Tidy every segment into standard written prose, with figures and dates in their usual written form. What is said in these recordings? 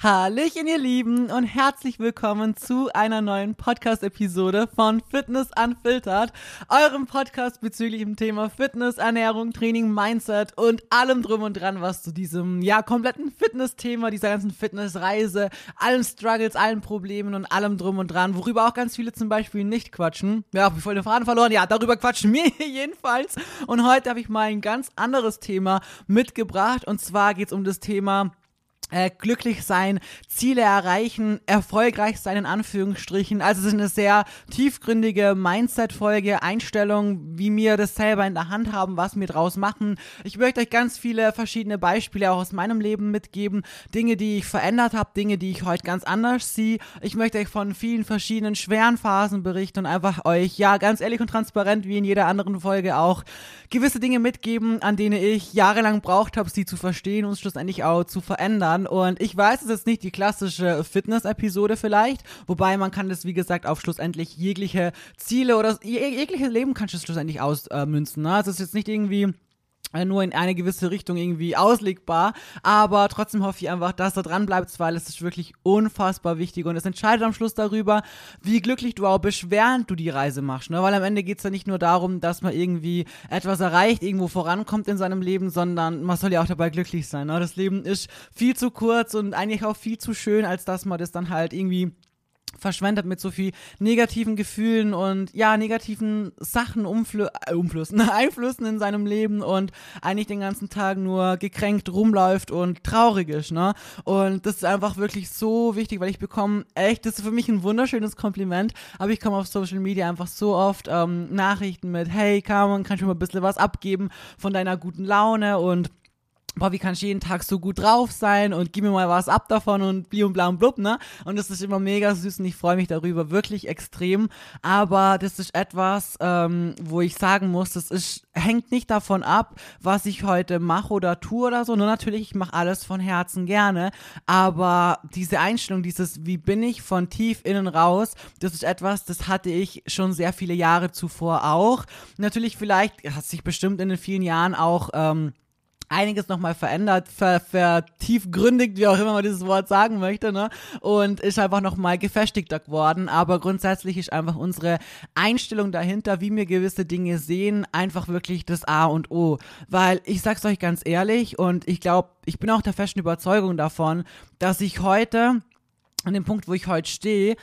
Hallöchen, ihr Lieben, und herzlich willkommen zu einer neuen Podcast-Episode von Fitness Unfiltered, eurem Podcast bezüglich dem Thema Fitness, Ernährung, Training, Mindset und allem drum und dran, was zu diesem, kompletten Fitness-Thema, dieser ganzen Fitnessreise, allen Struggles, allen Problemen und allem drum und dran, worüber auch ganz viele zum Beispiel nicht quatschen. Ja, hab ich voll den Faden verloren. Ja, darüber quatschen wir jedenfalls. Und heute habe ich mal ein ganz anderes Thema mitgebracht, und zwar geht es um das Thema glücklich sein, Ziele erreichen, erfolgreich sein in Anführungsstrichen. Also es ist eine sehr tiefgründige Mindset-Folge, Einstellung, wie wir das selber in der Hand haben, was wir draus machen. Ich möchte euch ganz viele verschiedene Beispiele auch aus meinem Leben mitgeben, Dinge, die ich verändert habe, Dinge, die ich heute ganz anders sehe. Ich möchte euch von vielen verschiedenen schweren Phasen berichten und einfach euch, ganz ehrlich und transparent, wie in jeder anderen Folge auch, gewisse Dinge mitgeben, an denen ich jahrelang gebraucht habe, sie zu verstehen und schlussendlich auch zu verändern. Und ich weiß, es ist nicht die klassische Fitness-Episode vielleicht, wobei man kann das, wie gesagt, auf schlussendlich jegliche Ziele oder jegliches Leben kannst du es schlussendlich ausmünzen. Ne? Also es ist jetzt nicht irgendwie nur in eine gewisse Richtung irgendwie auslegbar, aber trotzdem hoffe ich einfach, dass du dran bleibst, weil es ist wirklich unfassbar wichtig und es entscheidet am Schluss darüber, wie glücklich du auch bist, während du die Reise machst, ne? Weil am Ende geht es ja nicht nur darum, dass man irgendwie etwas erreicht, irgendwo vorankommt in seinem Leben, sondern man soll ja auch dabei glücklich sein, ne? Das Leben ist viel zu kurz und eigentlich auch viel zu schön, als dass man das dann halt irgendwie verschwendet mit so viel negativen Gefühlen und negativen Sachen, Einflüssen in seinem Leben und eigentlich den ganzen Tag nur gekränkt rumläuft und traurig ist, ne? Und das ist einfach wirklich so wichtig, weil ich bekomme echt, das ist für mich ein wunderschönes Kompliment, aber ich komme auf Social Media einfach so oft Nachrichten mit, hey Carmen, kannst du mal ein bisschen was abgeben von deiner guten Laune und boah, wie kannst du jeden Tag so gut drauf sein und gib mir mal was ab davon und bli und bla und blub, ne? Und das ist immer mega süß und ich freue mich darüber wirklich extrem, aber das ist etwas, wo ich sagen muss, hängt nicht davon ab, was ich heute mache oder tue oder so, nur natürlich, ich mache alles von Herzen gerne, aber diese Einstellung, wie bin ich von tief innen raus, das ist etwas, das hatte ich schon sehr viele Jahre zuvor auch. Natürlich vielleicht hat sich bestimmt in den vielen Jahren auch einiges nochmal verändert, vertiefgründigt, wie auch immer man dieses Wort sagen möchte, ne? Und ist einfach nochmal gefestigter geworden, aber grundsätzlich ist einfach unsere Einstellung dahinter, wie wir gewisse Dinge sehen, einfach wirklich das A und O, weil ich sag's euch ganz ehrlich und ich glaube, ich bin auch der festen Überzeugung davon, dass ich heute an dem Punkt, wo ich heute stehe,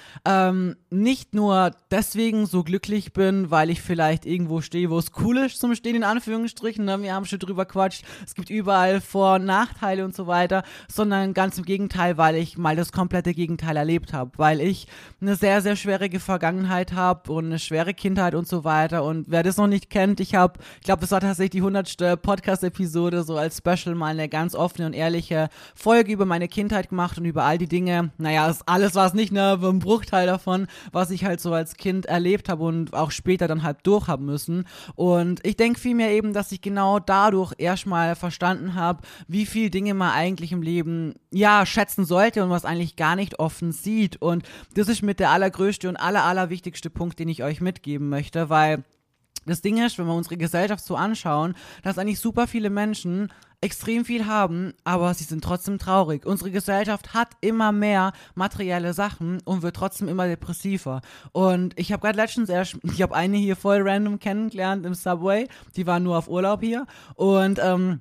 nicht nur deswegen so glücklich bin, weil ich vielleicht irgendwo stehe, wo es cool ist zum Stehen, in Anführungsstrichen, ne? Wir haben schon drüber quatscht, es gibt überall Vor- und Nachteile und so weiter, sondern ganz im Gegenteil, weil ich mal das komplette Gegenteil erlebt habe, weil ich eine sehr, sehr schwierige Vergangenheit habe und eine schwere Kindheit und so weiter und wer das noch nicht kennt, ich glaube, das war tatsächlich die 100. Podcast-Episode, so als Special mal eine ganz offene und ehrliche Folge über meine Kindheit gemacht und über all die Dinge, alles war es nicht, ne, ein Bruchteil davon, was ich halt so als Kind erlebt habe und auch später dann halt durchhaben müssen. Und ich denke vielmehr eben, dass ich genau dadurch erstmal verstanden habe, wie viel Dinge man eigentlich im Leben, schätzen sollte und was eigentlich gar nicht offen sieht. Und das ist mit der allergrößte und allerwichtigste Punkt, den ich euch mitgeben möchte, weil das Ding ist, wenn wir unsere Gesellschaft so anschauen, dass eigentlich super viele Menschen extrem viel haben, aber sie sind trotzdem traurig. Unsere Gesellschaft hat immer mehr materielle Sachen und wird trotzdem immer depressiver. Und ich habe gerade letztens ich habe eine hier voll random kennengelernt im Subway, die war nur auf Urlaub hier und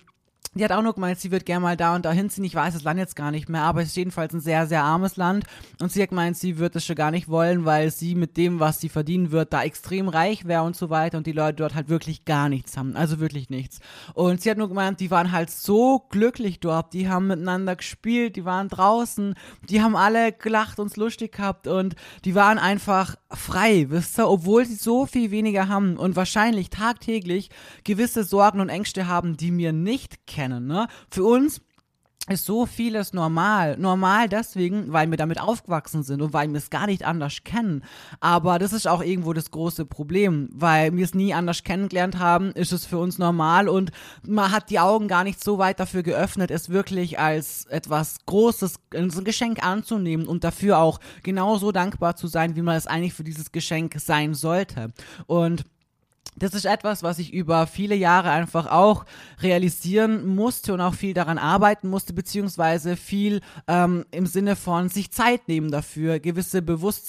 die hat auch nur gemeint, sie wird gerne mal da und da hinziehen. Ich weiß das Land jetzt gar nicht mehr, aber es ist jedenfalls ein sehr, sehr armes Land. Und sie hat gemeint, sie wird es schon gar nicht wollen, weil sie mit dem, was sie verdienen wird, da extrem reich wäre und so weiter. Und die Leute dort halt wirklich gar nichts haben. Also wirklich nichts. Und sie hat nur gemeint, die waren halt so glücklich dort. Die haben miteinander gespielt, die waren draußen, die haben alle gelacht und es lustig gehabt. Und die waren einfach frei, wisst ihr, obwohl sie so viel weniger haben und wahrscheinlich tagtäglich gewisse Sorgen und Ängste haben, die wir nicht kennen, ne? Für uns ist so vieles normal. Normal deswegen, weil wir damit aufgewachsen sind und weil wir es gar nicht anders kennen. Aber das ist auch irgendwo das große Problem, weil wir es nie anders kennengelernt haben, ist es für uns normal und man hat die Augen gar nicht so weit dafür geöffnet, es wirklich als etwas Großes, als ein Geschenk anzunehmen und dafür auch genauso dankbar zu sein, wie man es eigentlich für dieses Geschenk sein sollte. Und das ist etwas, was ich über viele Jahre einfach auch realisieren musste und auch viel daran arbeiten musste, beziehungsweise viel im Sinne von sich Zeit nehmen dafür, gewisse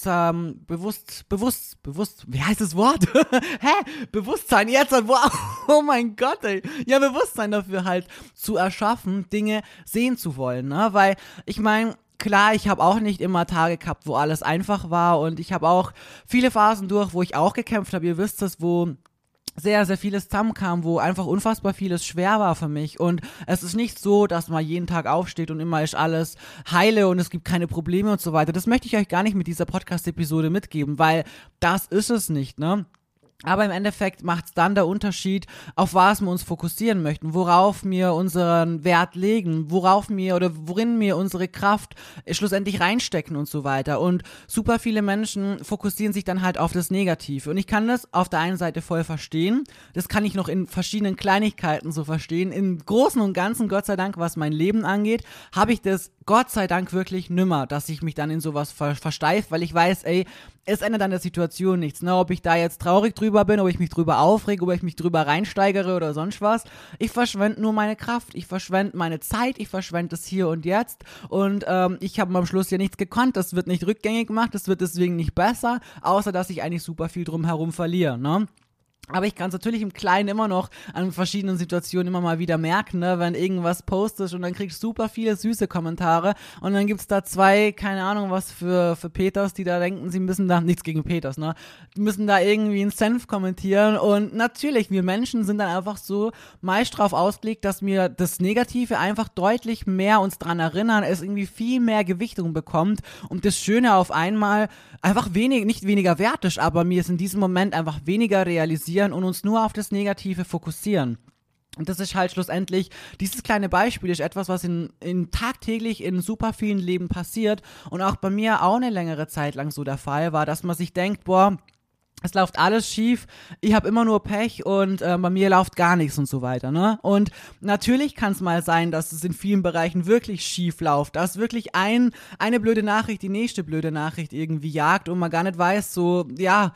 wie heißt das Wort? Bewusstsein, jetzt, wow, oh mein Gott, ey. Ja, Bewusstsein dafür halt zu erschaffen, Dinge sehen zu wollen, ne, weil ich meine, klar, ich habe auch nicht immer Tage gehabt, wo alles einfach war und ich habe auch viele Phasen durch, wo ich auch gekämpft habe, ihr wisst es, wo sehr, sehr vieles zusammenkam, wo einfach unfassbar vieles schwer war für mich und es ist nicht so, dass man jeden Tag aufsteht und immer ist alles heile und es gibt keine Probleme und so weiter. Das möchte ich euch gar nicht mit dieser Podcast-Episode mitgeben, weil das ist es nicht, ne? Aber im Endeffekt macht es dann der Unterschied, auf was wir uns fokussieren möchten, worauf wir unseren Wert legen, worauf wir oder worin wir unsere Kraft schlussendlich reinstecken und so weiter. Und super viele Menschen fokussieren sich dann halt auf das Negative. Und ich kann das auf der einen Seite voll verstehen. Das kann ich noch in verschiedenen Kleinigkeiten so verstehen. Im Großen und Ganzen, Gott sei Dank, was mein Leben angeht, habe ich das Gott sei Dank wirklich nimmer, dass ich mich dann in sowas versteife, weil ich weiß, ey, es ändert an der Situation nichts, ne, ob ich da jetzt traurig drüber bin, ob ich mich drüber aufrege, ob ich mich drüber reinsteigere oder sonst was. Ich verschwende nur meine Kraft, ich verschwende meine Zeit, ich verschwende es hier und jetzt und ich habe am Schluss ja nichts gekonnt, das wird nicht rückgängig gemacht, das wird deswegen nicht besser, außer dass ich eigentlich super viel drumherum verliere, ne. Aber ich kann es natürlich im Kleinen immer noch an verschiedenen Situationen immer mal wieder merken, ne, wenn irgendwas postest und dann kriegst du super viele süße Kommentare und dann gibt's da zwei, keine Ahnung was für Peters, die da denken, sie müssen da, nichts gegen Peters, ne, die müssen da irgendwie einen Senf kommentieren und natürlich, wir Menschen sind dann einfach so meist drauf ausgelegt, dass wir das Negative einfach deutlich mehr uns dran erinnern, es irgendwie viel mehr Gewichtung bekommt und das Schöne auf einmal einfach nicht weniger wert ist, aber mir ist in diesem Moment einfach weniger realisieren und uns nur auf das Negative fokussieren. Und das ist halt schlussendlich, dieses kleine Beispiel ist etwas, was tagtäglich in super vielen Leben passiert und auch bei mir auch eine längere Zeit lang so der Fall war, dass man sich denkt, boah, es läuft alles schief, ich habe immer nur Pech und bei mir läuft gar nichts und so weiter, ne? Und natürlich kann es mal sein, dass es in vielen Bereichen wirklich schief läuft, dass wirklich eine blöde Nachricht die nächste blöde Nachricht irgendwie jagt und man gar nicht weiß, so, ja,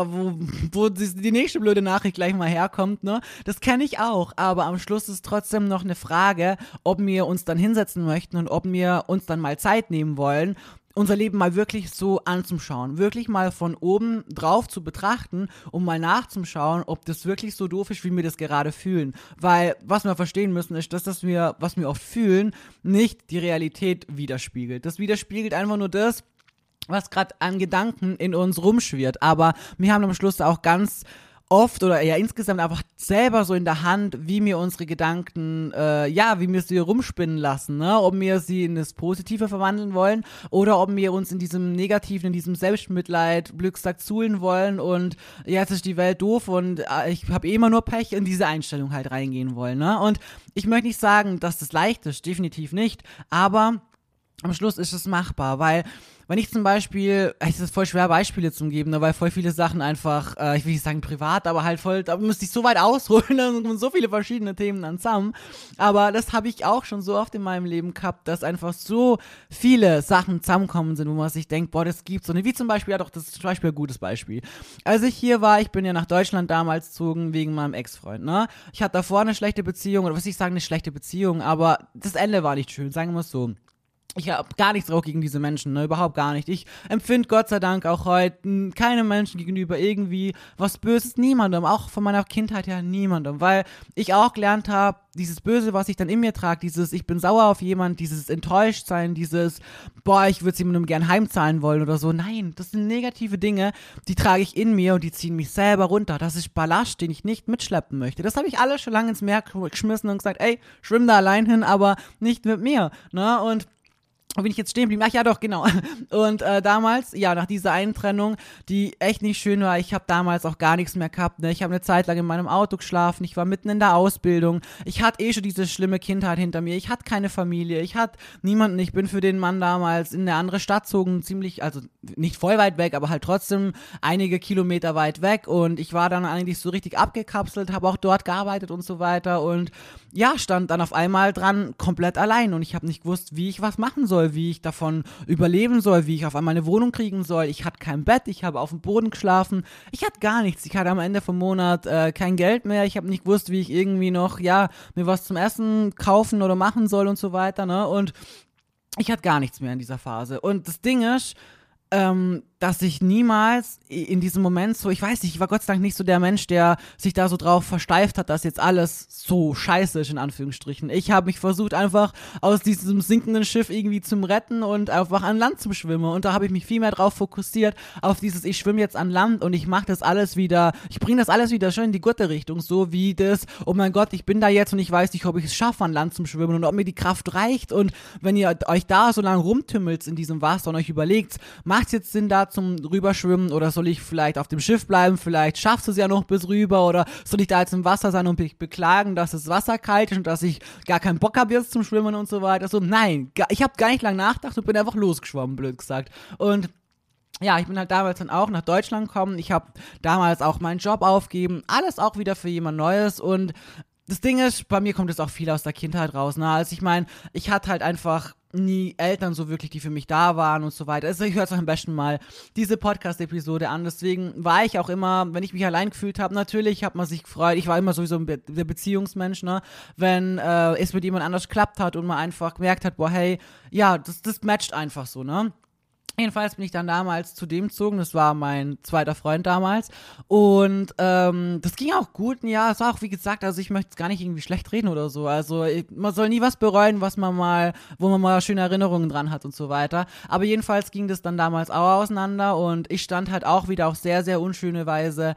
wo die nächste blöde Nachricht gleich mal herkommt, ne? Das kenne ich auch, aber am Schluss ist trotzdem noch eine Frage, ob wir uns dann hinsetzen möchten und ob wir uns dann mal Zeit nehmen wollen, unser Leben mal wirklich so anzuschauen, wirklich mal von oben drauf zu betrachten, um mal nachzuschauen, ob das wirklich so doof ist, wie wir das gerade fühlen. Weil, was wir verstehen müssen, ist, dass was wir oft fühlen, nicht die Realität widerspiegelt. Das widerspiegelt einfach nur das, was gerade an Gedanken in uns rumschwirrt. Aber wir haben am Schluss auch ganz oft oder eher insgesamt einfach selber so in der Hand, wie wir unsere Gedanken, wie wir sie rumspinnen lassen, ne? Ob wir sie in das Positive verwandeln wollen oder ob wir uns in diesem Negativen, in diesem Selbstmitleid, Glückssack suhlen wollen und jetzt ist die Welt doof und ich habe immer nur Pech, in diese Einstellung halt reingehen wollen, ne? Und ich möchte nicht sagen, dass das leicht ist, definitiv nicht, aber am Schluss ist es machbar, weil wenn ich zum Beispiel, es ist voll schwer Beispiele zu geben, ne, weil voll viele Sachen einfach, ich will nicht sagen privat, aber halt voll, da müsste ich so weit ausholen, da sind so viele verschiedene Themen dann zusammen, aber das habe ich auch schon so oft in meinem Leben gehabt, dass einfach so viele Sachen zusammenkommen sind, wo man sich denkt, boah, das gibt's so nicht, wie zum Beispiel, ja doch, das ist zum Beispiel ein gutes Beispiel. Als ich hier war, ich bin ja nach Deutschland damals gezogen wegen meinem Ex-Freund, ne, ich hatte davor eine schlechte Beziehung, oder was ich sagen, eine schlechte Beziehung, aber das Ende war nicht schön, sagen wir es so. Ich habe gar nichts drauf gegen diese Menschen, ne, überhaupt gar nicht. Ich empfinde Gott sei Dank auch heute keinem Menschen gegenüber irgendwie was Böses, niemandem, auch von meiner Kindheit her niemandem, weil ich auch gelernt habe, dieses Böse, was ich dann in mir trage, dieses ich bin sauer auf jemanden, dieses enttäuscht sein, dieses boah, ich würde es jemandem gern heimzahlen wollen oder so, nein, das sind negative Dinge, die trage ich in mir und die ziehen mich selber runter, das ist Ballast, den ich nicht mitschleppen möchte. Das habe ich alles schon lange ins Meer geschmissen und gesagt, ey, schwimm da allein hin, aber nicht mit mir, ne, und wo bin ich jetzt stehen geblieben? Ach ja, doch, genau. Und damals, ja, nach dieser einen Trennung, die echt nicht schön war, ich habe damals auch gar nichts mehr gehabt, ne? Ich habe eine Zeit lang in meinem Auto geschlafen, ich war mitten in der Ausbildung, ich hatte schon diese schlimme Kindheit hinter mir, ich hatte keine Familie, ich hatte niemanden, ich bin für den Mann damals in eine andere Stadt gezogen, ziemlich, also nicht voll weit weg, aber halt trotzdem einige Kilometer weit weg und ich war dann eigentlich so richtig abgekapselt, habe auch dort gearbeitet und so weiter und ja, stand dann auf einmal dran komplett allein und ich habe nicht gewusst, wie ich was machen soll soll, wie ich davon überleben soll, wie ich auf einmal eine Wohnung kriegen soll. Ich hatte kein Bett, ich habe auf dem Boden geschlafen, ich hatte gar nichts. Ich hatte am Ende vom Monat kein Geld mehr, ich habe nicht gewusst, wie ich irgendwie noch, mir was zum Essen kaufen oder machen soll und so weiter, ne? Und ich hatte gar nichts mehr in dieser Phase. Und das Ding ist, dass ich niemals in diesem Moment so, ich weiß nicht, ich war Gott sei Dank nicht so der Mensch, der sich da so drauf versteift hat, dass jetzt alles so scheiße ist, in Anführungsstrichen. Ich habe mich versucht, einfach aus diesem sinkenden Schiff irgendwie zu retten und einfach an Land zu schwimmen. Und da habe ich mich viel mehr drauf fokussiert, auf dieses, ich schwimme jetzt an Land und ich mache das alles wieder, ich bringe das alles wieder schön in die gute Richtung, so wie das, oh mein Gott, ich bin da jetzt und ich weiß nicht, ob ich es schaffe, an Land zu schwimmen und ob mir die Kraft reicht. Und wenn ihr euch da so lange rumtümmelt in diesem Wasser und euch überlegt, macht es jetzt Sinn, da zum Rüberschwimmen oder soll ich vielleicht auf dem Schiff bleiben, vielleicht schaffst du es ja noch bis rüber oder soll ich da jetzt im Wasser sein und mich beklagen, dass das Wasser kalt ist und dass ich gar keinen Bock habe jetzt zum Schwimmen und so weiter. So, nein, ich habe gar nicht lange nachgedacht und bin einfach losgeschwommen, blöd gesagt. Und ja, ich bin halt damals dann auch nach Deutschland gekommen, ich habe damals auch meinen Job aufgegeben, alles auch wieder für jemand Neues und das Ding ist, bei mir kommt es auch viel aus der Kindheit raus, ne? Also ich meine, ich hatte halt einfach nie Eltern so wirklich, die für mich da waren und so weiter. Also ich höre jetzt auch am besten mal diese Podcast-Episode an. Deswegen war ich auch immer, wenn ich mich allein gefühlt habe, natürlich hat man sich gefreut. Ich war immer sowieso der Beziehungsmensch, ne? Wenn es mit jemand anders geklappt hat und man einfach gemerkt hat, boah, hey, ja, das matcht einfach so, ne? Jedenfalls bin ich dann damals zu dem gezogen, das war mein zweiter Freund damals und das ging auch gut, ja, es war auch wie gesagt, also ich möchte es gar nicht irgendwie schlecht reden oder so, also man soll nie was bereuen, wo man mal schöne Erinnerungen dran hat und so weiter, aber jedenfalls ging das dann damals auch auseinander und ich stand halt auch wieder auf sehr, sehr unschöne Weise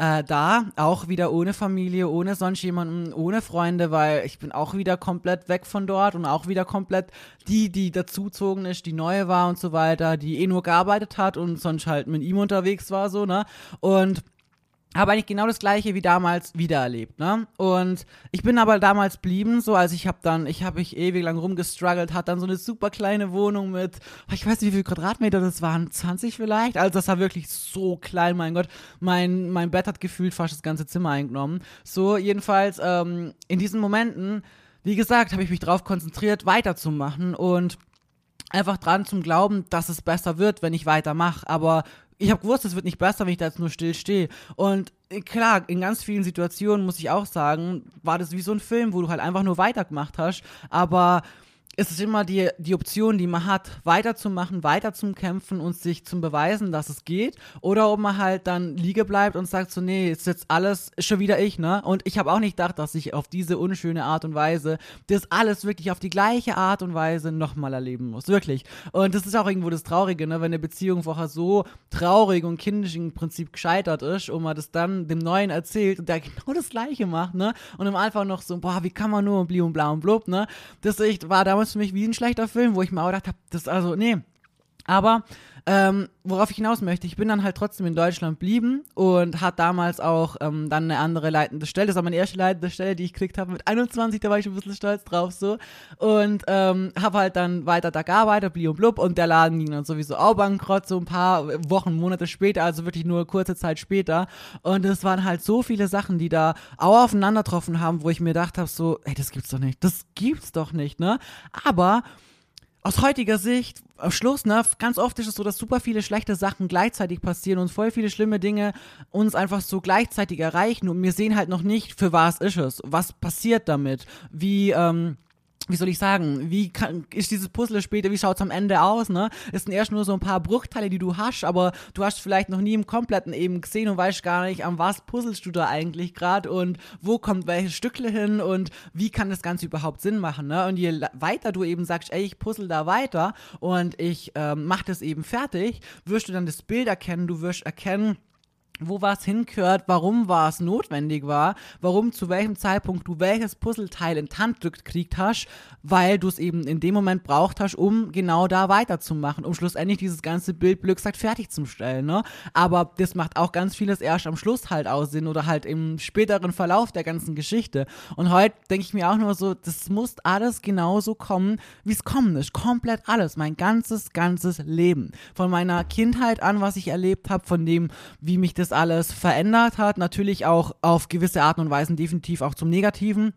da, auch wieder ohne Familie, ohne sonst jemanden, ohne Freunde, weil ich bin auch wieder komplett weg von dort und auch wieder komplett die dazuzogen ist, die neue war und so weiter, die nur gearbeitet hat und sonst halt mit ihm unterwegs war, so, ne? Und habe eigentlich genau das Gleiche wie damals wiedererlebt, ne? Und ich bin aber damals blieben, so, also ich habe mich ewig lang rumgestruggelt, hatte dann so eine super kleine Wohnung mit, ich weiß nicht, wie viele Quadratmeter das waren, 20 vielleicht? Also das war wirklich so klein, mein Gott. Mein Bett hat gefühlt fast das ganze Zimmer eingenommen. So, jedenfalls, in diesen Momenten, wie gesagt, habe ich mich drauf konzentriert, weiterzumachen und einfach dran zum Glauben, dass es besser wird, wenn ich weitermache. Aber ich habe gewusst, es wird nicht besser, wenn ich da jetzt nur still stehe. Und klar, in ganz vielen Situationen, muss ich auch sagen, war das wie so ein Film, wo du halt einfach nur weitergemacht hast. Aber es ist immer die Option, die man hat, weiterzumachen, weiter zum Kämpfen und sich zum Beweisen, dass es geht. Oder ob man halt dann liegen bleibt und sagt so, nee, ist jetzt alles schon wieder ich, ne? Und ich habe auch nicht gedacht, dass ich auf diese unschöne Art und Weise das alles wirklich auf die gleiche Art und Weise nochmal erleben muss. Wirklich. Und das ist auch irgendwo das Traurige, ne? Wenn eine Beziehung vorher so traurig und kindisch im Prinzip gescheitert ist und man das dann dem Neuen erzählt und der genau das Gleiche macht, ne? Und dann einfach noch so, boah, wie kann man nur und bli und bla und blub, ne? Das war damals für mich wie ein schlechter Film, wo ich mir auch gedacht habe, das also, nee. Aber worauf ich hinaus möchte, ich bin dann halt trotzdem in Deutschland geblieben und hat damals auch dann eine andere leitende Stelle, das war meine erste leitende Stelle, die ich gekriegt habe mit 21, da war ich ein bisschen stolz drauf so und habe halt dann weiter da gearbeitet, bli und blub und der Laden ging dann sowieso auch bankrott, so ein paar Wochen, Monate später, also wirklich nur kurze Zeit später und es waren halt so viele Sachen, die da auch aufeinander getroffen haben, wo ich mir gedacht habe so, ey, das gibt's doch nicht, ne, aber aus heutiger Sicht, am Schluss, ne, ganz oft ist es so, dass super viele schlechte Sachen gleichzeitig passieren und voll viele schlimme Dinge uns einfach so gleichzeitig erreichen und wir sehen halt noch nicht, für was ist es, was passiert damit, wie soll ich sagen, ist dieses Puzzle später, wie schaut's am Ende aus, ne? Es sind erst nur so ein paar Bruchteile, die du hast, aber du hast vielleicht noch nie im Kompletten eben gesehen und weißt gar nicht, an was puzzelst du da eigentlich gerade und wo kommt welches Stückle hin und wie kann das Ganze überhaupt Sinn machen, ne? Und je weiter du eben sagst, ey, ich puzzle da weiter und ich mach das eben fertig, wirst du dann das Bild erkennen, du wirst erkennen, wo was hingehört, warum was notwendig war, warum zu welchem Zeitpunkt du welches Puzzleteil in die Hand gekriegt hast, weil du es eben in dem Moment braucht hast, um genau da weiterzumachen, um schlussendlich dieses ganze Bild blöd gesagt fertigzustellen, ne? Aber das macht auch ganz vieles erst am Schluss halt aus Sinn oder halt im späteren Verlauf der ganzen Geschichte. Und heute denke ich mir auch nur so, das muss alles genauso kommen, wie es kommen ist. Komplett alles, mein ganzes Leben. Von meiner Kindheit an, was ich erlebt habe, von dem, wie mich das alles verändert hat, natürlich auch auf gewisse Arten und Weisen definitiv auch zum Negativen.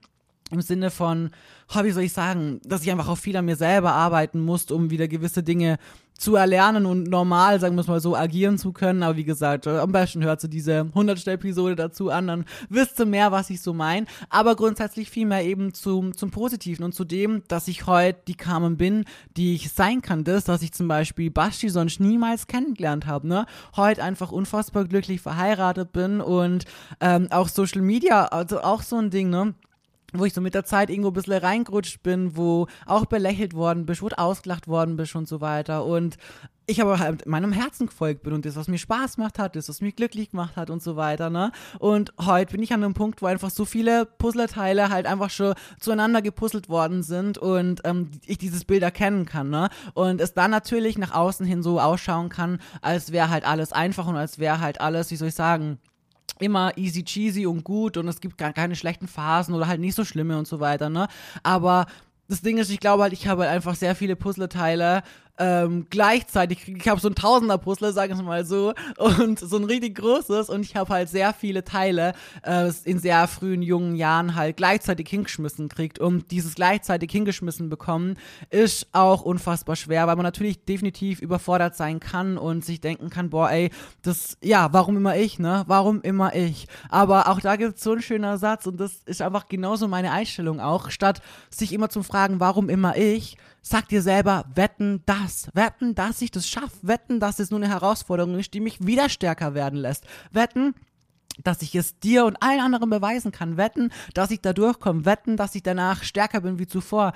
im Sinne von, wie soll ich sagen, dass ich einfach auch viel an mir selber arbeiten musste, um wieder gewisse Dinge zu erlernen und normal, sagen wir es mal so, agieren zu können. Aber wie gesagt, am besten hört ihr diese 100. Episode dazu an, dann wisst ihr mehr, was ich so meine. Aber grundsätzlich viel mehr eben zum Positiven und zu dem, dass ich heute die Carmen bin, die ich sein kann. Das, dass ich zum Beispiel Basti sonst niemals kennengelernt habe, ne? Heute einfach unfassbar glücklich verheiratet bin und auch Social Media, also auch so ein Ding, ne? Wo ich so mit der Zeit irgendwo ein bisschen reingerutscht bin, wo auch belächelt worden bist, wo ausgelacht worden bist und so weiter. Und ich aber halt meinem Herzen gefolgt bin und das, was mir Spaß gemacht hat, das, was mich glücklich gemacht hat und so weiter, ne? Und heute bin ich an einem Punkt, wo einfach so viele Puzzleteile halt einfach schon zueinander gepuzzelt worden sind und ich dieses Bild erkennen kann, ne? Und es dann natürlich nach außen hin so ausschauen kann, als wäre halt alles einfach und als wäre halt alles, wie soll ich sagen, immer easy cheesy und gut und es gibt gar keine schlechten Phasen oder halt nicht so schlimme und so weiter, ne? Aber das Ding ist, ich glaube halt, ich habe halt einfach sehr viele Puzzleteile gleichzeitig. Ich habe so ein Tausender-Puzzle, sagen wir mal so, und so ein richtig großes und ich habe halt sehr viele Teile in sehr frühen, jungen Jahren halt gleichzeitig hingeschmissen kriegt und dieses gleichzeitig hingeschmissen bekommen ist auch unfassbar schwer, weil man natürlich definitiv überfordert sein kann und sich denken kann, boah ey, warum immer ich, ne? Warum immer ich? Aber auch da gibt es so einen schönen Satz und das ist einfach genauso meine Einstellung auch, statt sich immer zu fragen, warum immer ich, sag dir selber, wetten, dass ich das schaffe, wetten, dass es nur eine Herausforderung ist, die mich wieder stärker werden lässt, wetten, dass ich es dir und allen anderen beweisen kann, wetten, dass ich da durchkomme, wetten, dass ich danach stärker bin wie zuvor,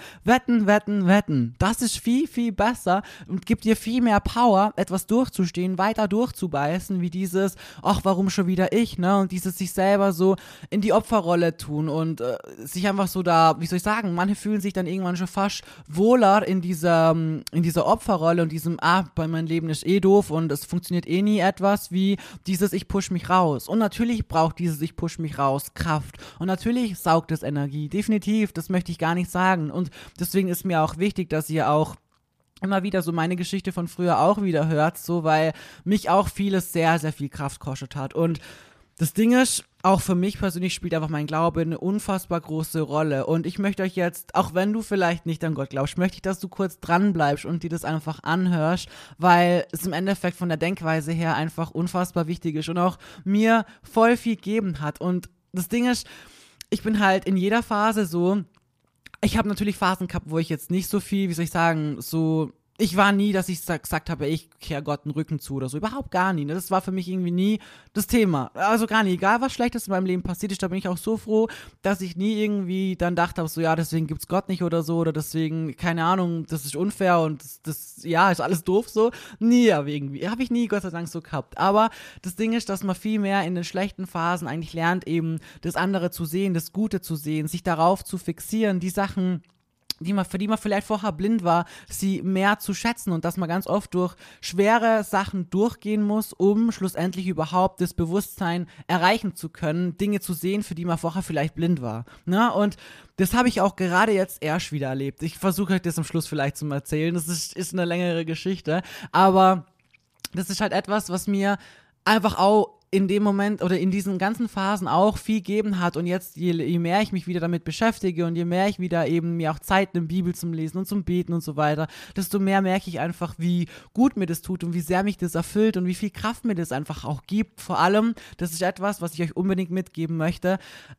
wetten. Das ist viel, viel besser und gibt dir viel mehr Power, etwas durchzustehen, weiter durchzubeißen, wie dieses, ach, warum schon wieder ich, ne, und dieses sich selber so in die Opferrolle tun und sich einfach so da, wie soll ich sagen, manche fühlen sich dann irgendwann schon fast wohler in dieser Opferrolle und diesem, bei meinem Leben ist eh doof und es funktioniert eh nie etwas, wie dieses, ich push mich raus. Und natürlich braucht dieses ich push mich raus Kraft und natürlich saugt es Energie, definitiv, das möchte ich gar nicht sagen und deswegen ist mir auch wichtig, dass ihr auch immer wieder so meine Geschichte von früher auch wieder hört, so, weil mich auch vieles sehr, sehr viel Kraft gekostet hat und das Ding ist, auch für mich persönlich spielt einfach mein Glaube eine unfassbar große Rolle. Und ich möchte euch jetzt, auch wenn du vielleicht nicht an Gott glaubst, möchte ich, dass du kurz dran bleibst und dir das einfach anhörst, weil es im Endeffekt von der Denkweise her einfach unfassbar wichtig ist und auch mir voll viel gegeben hat. Und das Ding ist, ich bin halt in jeder Phase so, ich habe natürlich Phasen gehabt, wo ich jetzt nicht so viel, wie soll ich sagen, so... Ich war nie, dass ich gesagt habe, ich kehre Gott den Rücken zu oder so. Überhaupt gar nie. Das war für mich irgendwie nie das Thema. Also gar nicht. Egal, was Schlechtes in meinem Leben passiert ist, da bin ich auch so froh, dass ich nie irgendwie dann dachte, so, ja, deswegen gibt's Gott nicht oder so. Oder deswegen, keine Ahnung, das ist unfair und das ist alles doof so. Nie, aber irgendwie. Habe ich nie, Gott sei Dank, so gehabt. Aber das Ding ist, dass man viel mehr in den schlechten Phasen eigentlich lernt, eben das andere zu sehen, das Gute zu sehen, sich darauf zu fixieren, die Sachen, für die man vielleicht vorher blind war, sie mehr zu schätzen und dass man ganz oft durch schwere Sachen durchgehen muss, um schlussendlich überhaupt das Bewusstsein erreichen zu können, Dinge zu sehen, für die man vorher vielleicht blind war. Ne? Und das habe ich auch gerade jetzt erst wieder erlebt. Ich versuche euch das am Schluss vielleicht zu erzählen. Das ist eine längere Geschichte, aber das ist halt etwas, was mir einfach auch in dem Moment oder in diesen ganzen Phasen auch viel gegeben hat und jetzt, je mehr ich mich wieder damit beschäftige und je mehr ich wieder eben mir auch Zeit nehme, Bibel zum Lesen und zum Beten und so weiter, desto mehr merke ich einfach, wie gut mir das tut und wie sehr mich das erfüllt und wie viel Kraft mir das einfach auch gibt. Vor allem, das ist etwas, was ich euch unbedingt mitgeben möchte.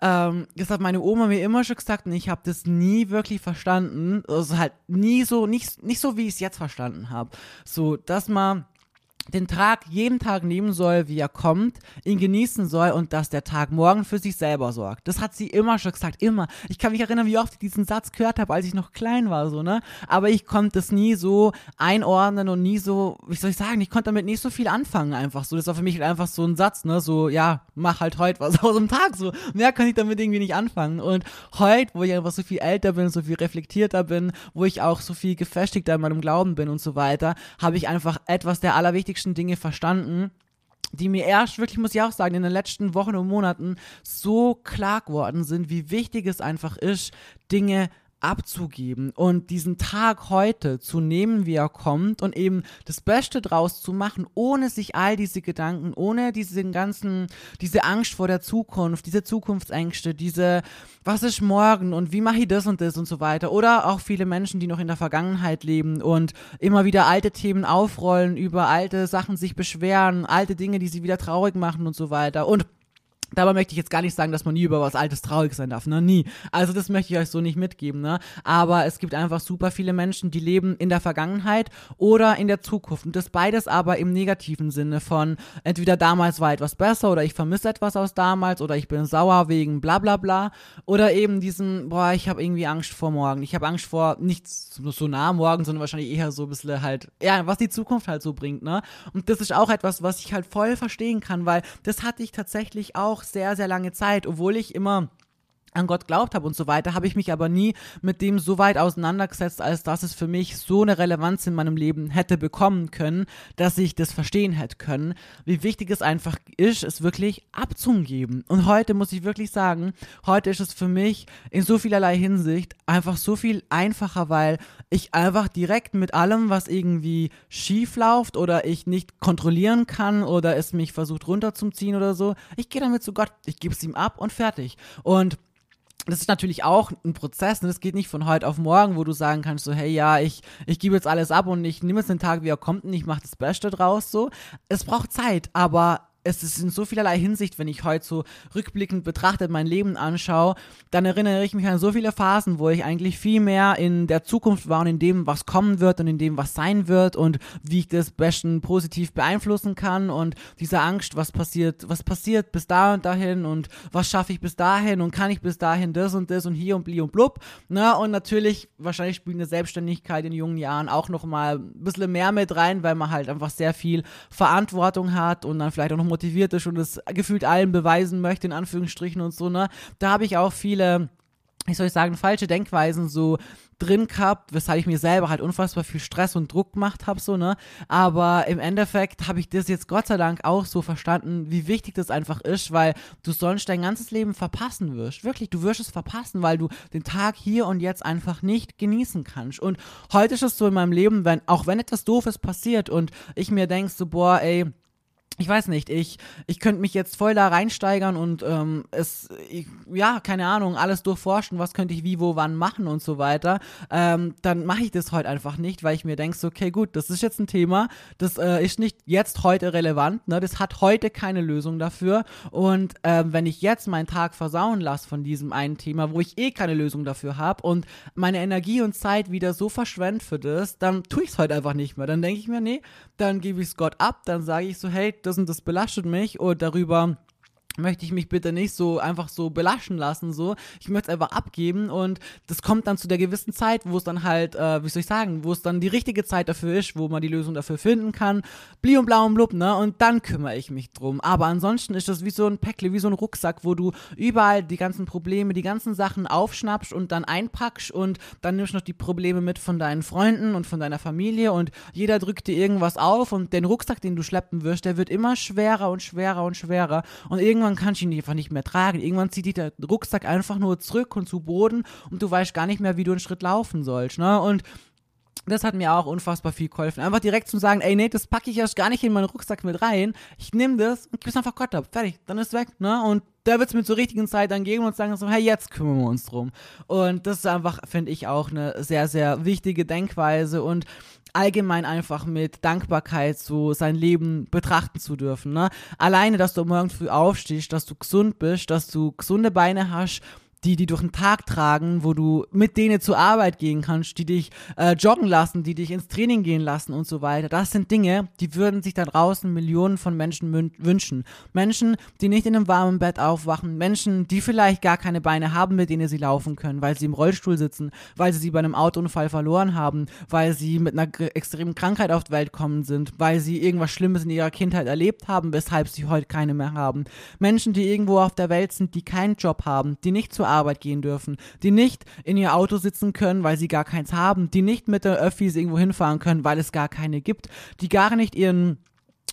Das hat meine Oma mir immer schon gesagt und ich habe das nie wirklich verstanden, also halt nie so, nicht so, wie ich es jetzt verstanden habe. So, dass man den Tag jeden Tag nehmen soll, wie er kommt, ihn genießen soll und dass der Tag morgen für sich selber sorgt. Das hat sie immer schon gesagt, immer. Ich kann mich erinnern, wie oft ich diesen Satz gehört habe, als ich noch klein war, so, ne? Aber ich konnte es nie so einordnen und nie so, wie soll ich sagen, ich konnte damit nicht so viel anfangen einfach so. Das war für mich einfach so ein Satz, ne? So, ja, mach halt heute was aus dem Tag, so. Mehr kann ich damit irgendwie nicht anfangen. Und heute, wo ich einfach so viel älter bin, so viel reflektierter bin, wo ich auch so viel gefestigter in meinem Glauben bin und so weiter, habe ich einfach etwas der allerwichtigsten Dinge verstanden, die mir erst wirklich, muss ich auch sagen, in den letzten Wochen und Monaten so klar geworden sind, wie wichtig es einfach ist, Dinge abzugeben und diesen Tag heute zu nehmen, wie er kommt und eben das Beste draus zu machen, ohne sich all diese Gedanken, ohne diese Angst vor der Zukunft, diese Zukunftsängste, was ist morgen und wie mache ich das und so weiter. Oder auch viele Menschen, die noch in der Vergangenheit leben und immer wieder alte Themen aufrollen, über alte Sachen sich beschweren, alte Dinge, die sie wieder traurig machen und so weiter. Und dabei möchte ich jetzt gar nicht sagen, dass man nie über was Altes traurig sein darf, ne? Nie. Also das möchte ich euch so nicht mitgeben, ne? Aber es gibt einfach super viele Menschen, die leben in der Vergangenheit oder in der Zukunft. Und das beides aber im negativen Sinne von entweder damals war etwas besser oder ich vermisse etwas aus damals oder ich bin sauer wegen bla bla bla. Oder eben ich habe irgendwie Angst vor morgen. Ich habe Angst vor nichts so nah morgen, sondern wahrscheinlich eher so ein bisschen halt, ja, was die Zukunft halt so bringt, ne? Und das ist auch etwas, was ich halt voll verstehen kann, weil das hatte ich tatsächlich auch sehr, sehr lange Zeit, obwohl ich immer an Gott glaubt habe und so weiter, habe ich mich aber nie mit dem so weit auseinandergesetzt, als dass es für mich so eine Relevanz in meinem Leben hätte bekommen können, dass ich das verstehen hätte können, wie wichtig es einfach ist, es wirklich abzugeben. Und heute muss ich wirklich sagen, heute ist es für mich in so vielerlei Hinsicht einfach so viel einfacher, weil ich einfach direkt mit allem, was irgendwie schief läuft oder ich nicht kontrollieren kann oder es mich versucht runterzuziehen oder so, ich gehe damit zu Gott, ich gebe es ihm ab und fertig. Und das ist natürlich auch ein Prozess, und das geht nicht von heute auf morgen, wo du sagen kannst, so, hey, ja, ich gebe jetzt alles ab und ich nehme jetzt den Tag, wie er kommt und ich mache das Beste draus, so. Es braucht Zeit, aber es ist in so vielerlei Hinsicht, wenn ich heute so rückblickend betrachtet mein Leben anschaue, dann erinnere ich mich an so viele Phasen, wo ich eigentlich viel mehr in der Zukunft war und in dem, was kommen wird und in dem, was sein wird und wie ich das besten positiv beeinflussen kann und diese Angst, was passiert bis da und dahin und was schaffe ich bis dahin und kann ich bis dahin das und hier und bli und blub, ne? Und natürlich, wahrscheinlich spielt eine Selbstständigkeit in jungen Jahren auch nochmal ein bisschen mehr mit rein, weil man halt einfach sehr viel Verantwortung hat und dann vielleicht auch noch motiviert ist und es gefühlt allen beweisen möchte, in Anführungsstrichen und so, ne? Da habe ich auch viele, wie soll ich sagen, falsche Denkweisen so drin gehabt, weshalb ich mir selber halt unfassbar viel Stress und Druck gemacht habe, so, ne? Aber im Endeffekt habe ich das jetzt Gott sei Dank auch so verstanden, wie wichtig das einfach ist, weil du sonst dein ganzes Leben verpassen wirst. Wirklich, du wirst es verpassen, weil du den Tag hier und jetzt einfach nicht genießen kannst. Und heute ist es so in meinem Leben, auch wenn etwas Doofes passiert und ich mir denke so, boah, ey, ich weiß nicht, ich könnte mich jetzt voll da reinsteigern und keine Ahnung, alles durchforschen, was könnte ich wie, wo, wann machen und so weiter, dann mache ich das heute einfach nicht, weil ich mir denke, so, okay, gut, das ist jetzt ein Thema, das ist nicht jetzt heute relevant, ne, das hat heute keine Lösung dafür und wenn ich jetzt meinen Tag versauen lasse von diesem einen Thema, wo ich keine Lösung dafür habe und meine Energie und Zeit wieder so verschwende für das, dann tue ich es heute einfach nicht mehr, dann denke ich mir, nee, dann gebe ich es Gott ab, dann sage ich so, hey, das und das belastet mich und darüber möchte ich mich bitte nicht so einfach so belaschen lassen, so. Ich möchte es einfach abgeben und das kommt dann zu der gewissen Zeit, wo es dann halt, wo es dann die richtige Zeit dafür ist, wo man die Lösung dafür finden kann, bli und blau und blub, ne, und dann kümmere ich mich drum. Aber ansonsten ist das wie so ein Päckle, wie so ein Rucksack, wo du überall die ganzen Probleme, die ganzen Sachen aufschnappst und dann einpackst und dann nimmst du noch die Probleme mit von deinen Freunden und von deiner Familie und jeder drückt dir irgendwas auf und den Rucksack, den du schleppen wirst, der wird immer schwerer und schwerer und schwerer und irgendwann kannst du ihn einfach nicht mehr tragen. Irgendwann zieht dich der Rucksack einfach nur zurück und zu Boden und du weißt gar nicht mehr, wie du einen Schritt laufen sollst, ne? Und das hat mir auch unfassbar viel geholfen. Einfach direkt zu sagen, ey, nee, das packe ich erst gar nicht in meinen Rucksack mit rein. Ich nehme das und gebe es einfach Gott ab. Fertig, dann ist es weg, ne? Und der wird es mit zur richtigen Zeit dann geben und sagen so, hey, jetzt kümmern wir uns drum. Und das ist einfach, finde ich, auch eine sehr, sehr wichtige Denkweise und allgemein einfach mit Dankbarkeit so sein Leben betrachten zu dürfen, ne? Alleine, dass du morgens früh aufstehst, dass du gesund bist, dass du gesunde Beine hast, die durch den Tag tragen, wo du mit denen zur Arbeit gehen kannst, die dich joggen lassen, die dich ins Training gehen lassen und so weiter. Das sind Dinge, die würden sich da draußen Millionen von Menschen wünschen. Menschen, die nicht in einem warmen Bett aufwachen, Menschen, die vielleicht gar keine Beine haben, mit denen sie laufen können, weil sie im Rollstuhl sitzen, weil sie bei einem Autounfall verloren haben, weil sie mit einer extremen Krankheit auf die Welt gekommen sind, weil sie irgendwas Schlimmes in ihrer Kindheit erlebt haben, weshalb sie heute keine mehr haben. Menschen, die irgendwo auf der Welt sind, die keinen Job haben, die nicht zur Arbeit gehen dürfen, die nicht in ihr Auto sitzen können, weil sie gar keins haben, die nicht mit der Öffis irgendwo hinfahren können, weil es gar keine gibt, die gar nicht ihren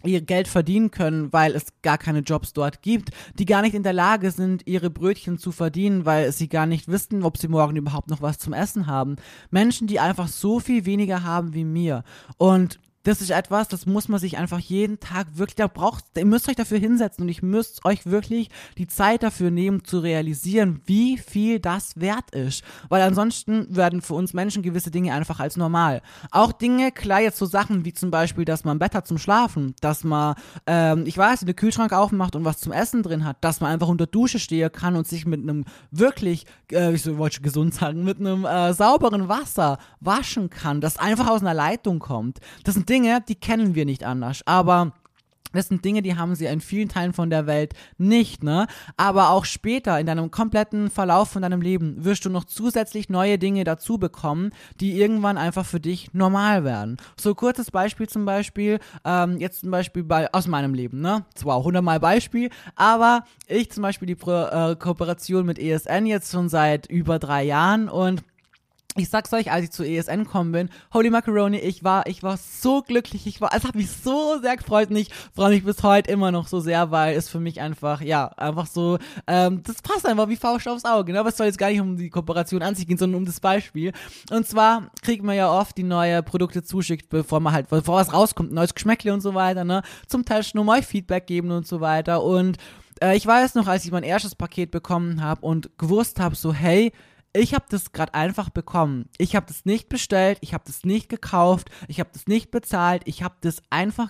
ihr Geld verdienen können, weil es gar keine Jobs dort gibt, die gar nicht in der Lage sind, ihre Brötchen zu verdienen, weil sie gar nicht wissen, ob sie morgen überhaupt noch was zum Essen haben. Menschen, die einfach so viel weniger haben wie mir. Und das ist etwas, das muss man sich einfach jeden Tag wirklich, ihr müsst euch dafür hinsetzen und ich müsst euch wirklich die Zeit dafür nehmen, zu realisieren, wie viel das wert ist. Weil ansonsten werden für uns Menschen gewisse Dinge einfach als normal. Auch Dinge, klar, jetzt so Sachen wie zum Beispiel, dass man ein Bett hat zum Schlafen, dass man, den Kühlschrank aufmacht und was zum Essen drin hat, dass man einfach unter Dusche stehen kann und sich mit einem wirklich, ich wollte gesund sagen, mit einem sauberen Wasser waschen kann, das einfach aus einer Leitung kommt. Das sind Dinge, die kennen wir nicht anders, aber das sind Dinge, die haben sie in vielen Teilen von der Welt nicht, ne? Aber auch später in deinem kompletten Verlauf von deinem Leben wirst du noch zusätzlich neue Dinge dazu bekommen, die irgendwann einfach für dich normal werden. So kurzes Beispiel zum Beispiel, jetzt zum Beispiel aus meinem Leben, ne? Zwar 100-mal Beispiel, aber ich zum Beispiel die Kooperation mit ESN jetzt schon seit über 3 Jahren und ich sag's euch, als ich zu ESN gekommen bin, Holy Macaroni, ich war so glücklich, es hat mich so sehr gefreut und ich freue mich bis heute immer noch so sehr, weil es für mich einfach so, das passt einfach wie Faust aufs Auge, ne? Aber es soll jetzt gar nicht um die Kooperation an sich gehen, sondern um das Beispiel. Und zwar kriegt man ja oft die neue Produkte zuschickt, bevor was rauskommt, ein neues Geschmäckle und so weiter, ne? Zum Teil schon mal Feedback geben und so weiter und ich weiß noch, als ich mein erstes Paket bekommen habe und gewusst habe, so hey, ich habe das gerade einfach bekommen. Ich habe das nicht bestellt, ich habe das nicht gekauft, ich habe das nicht bezahlt, ich habe das einfach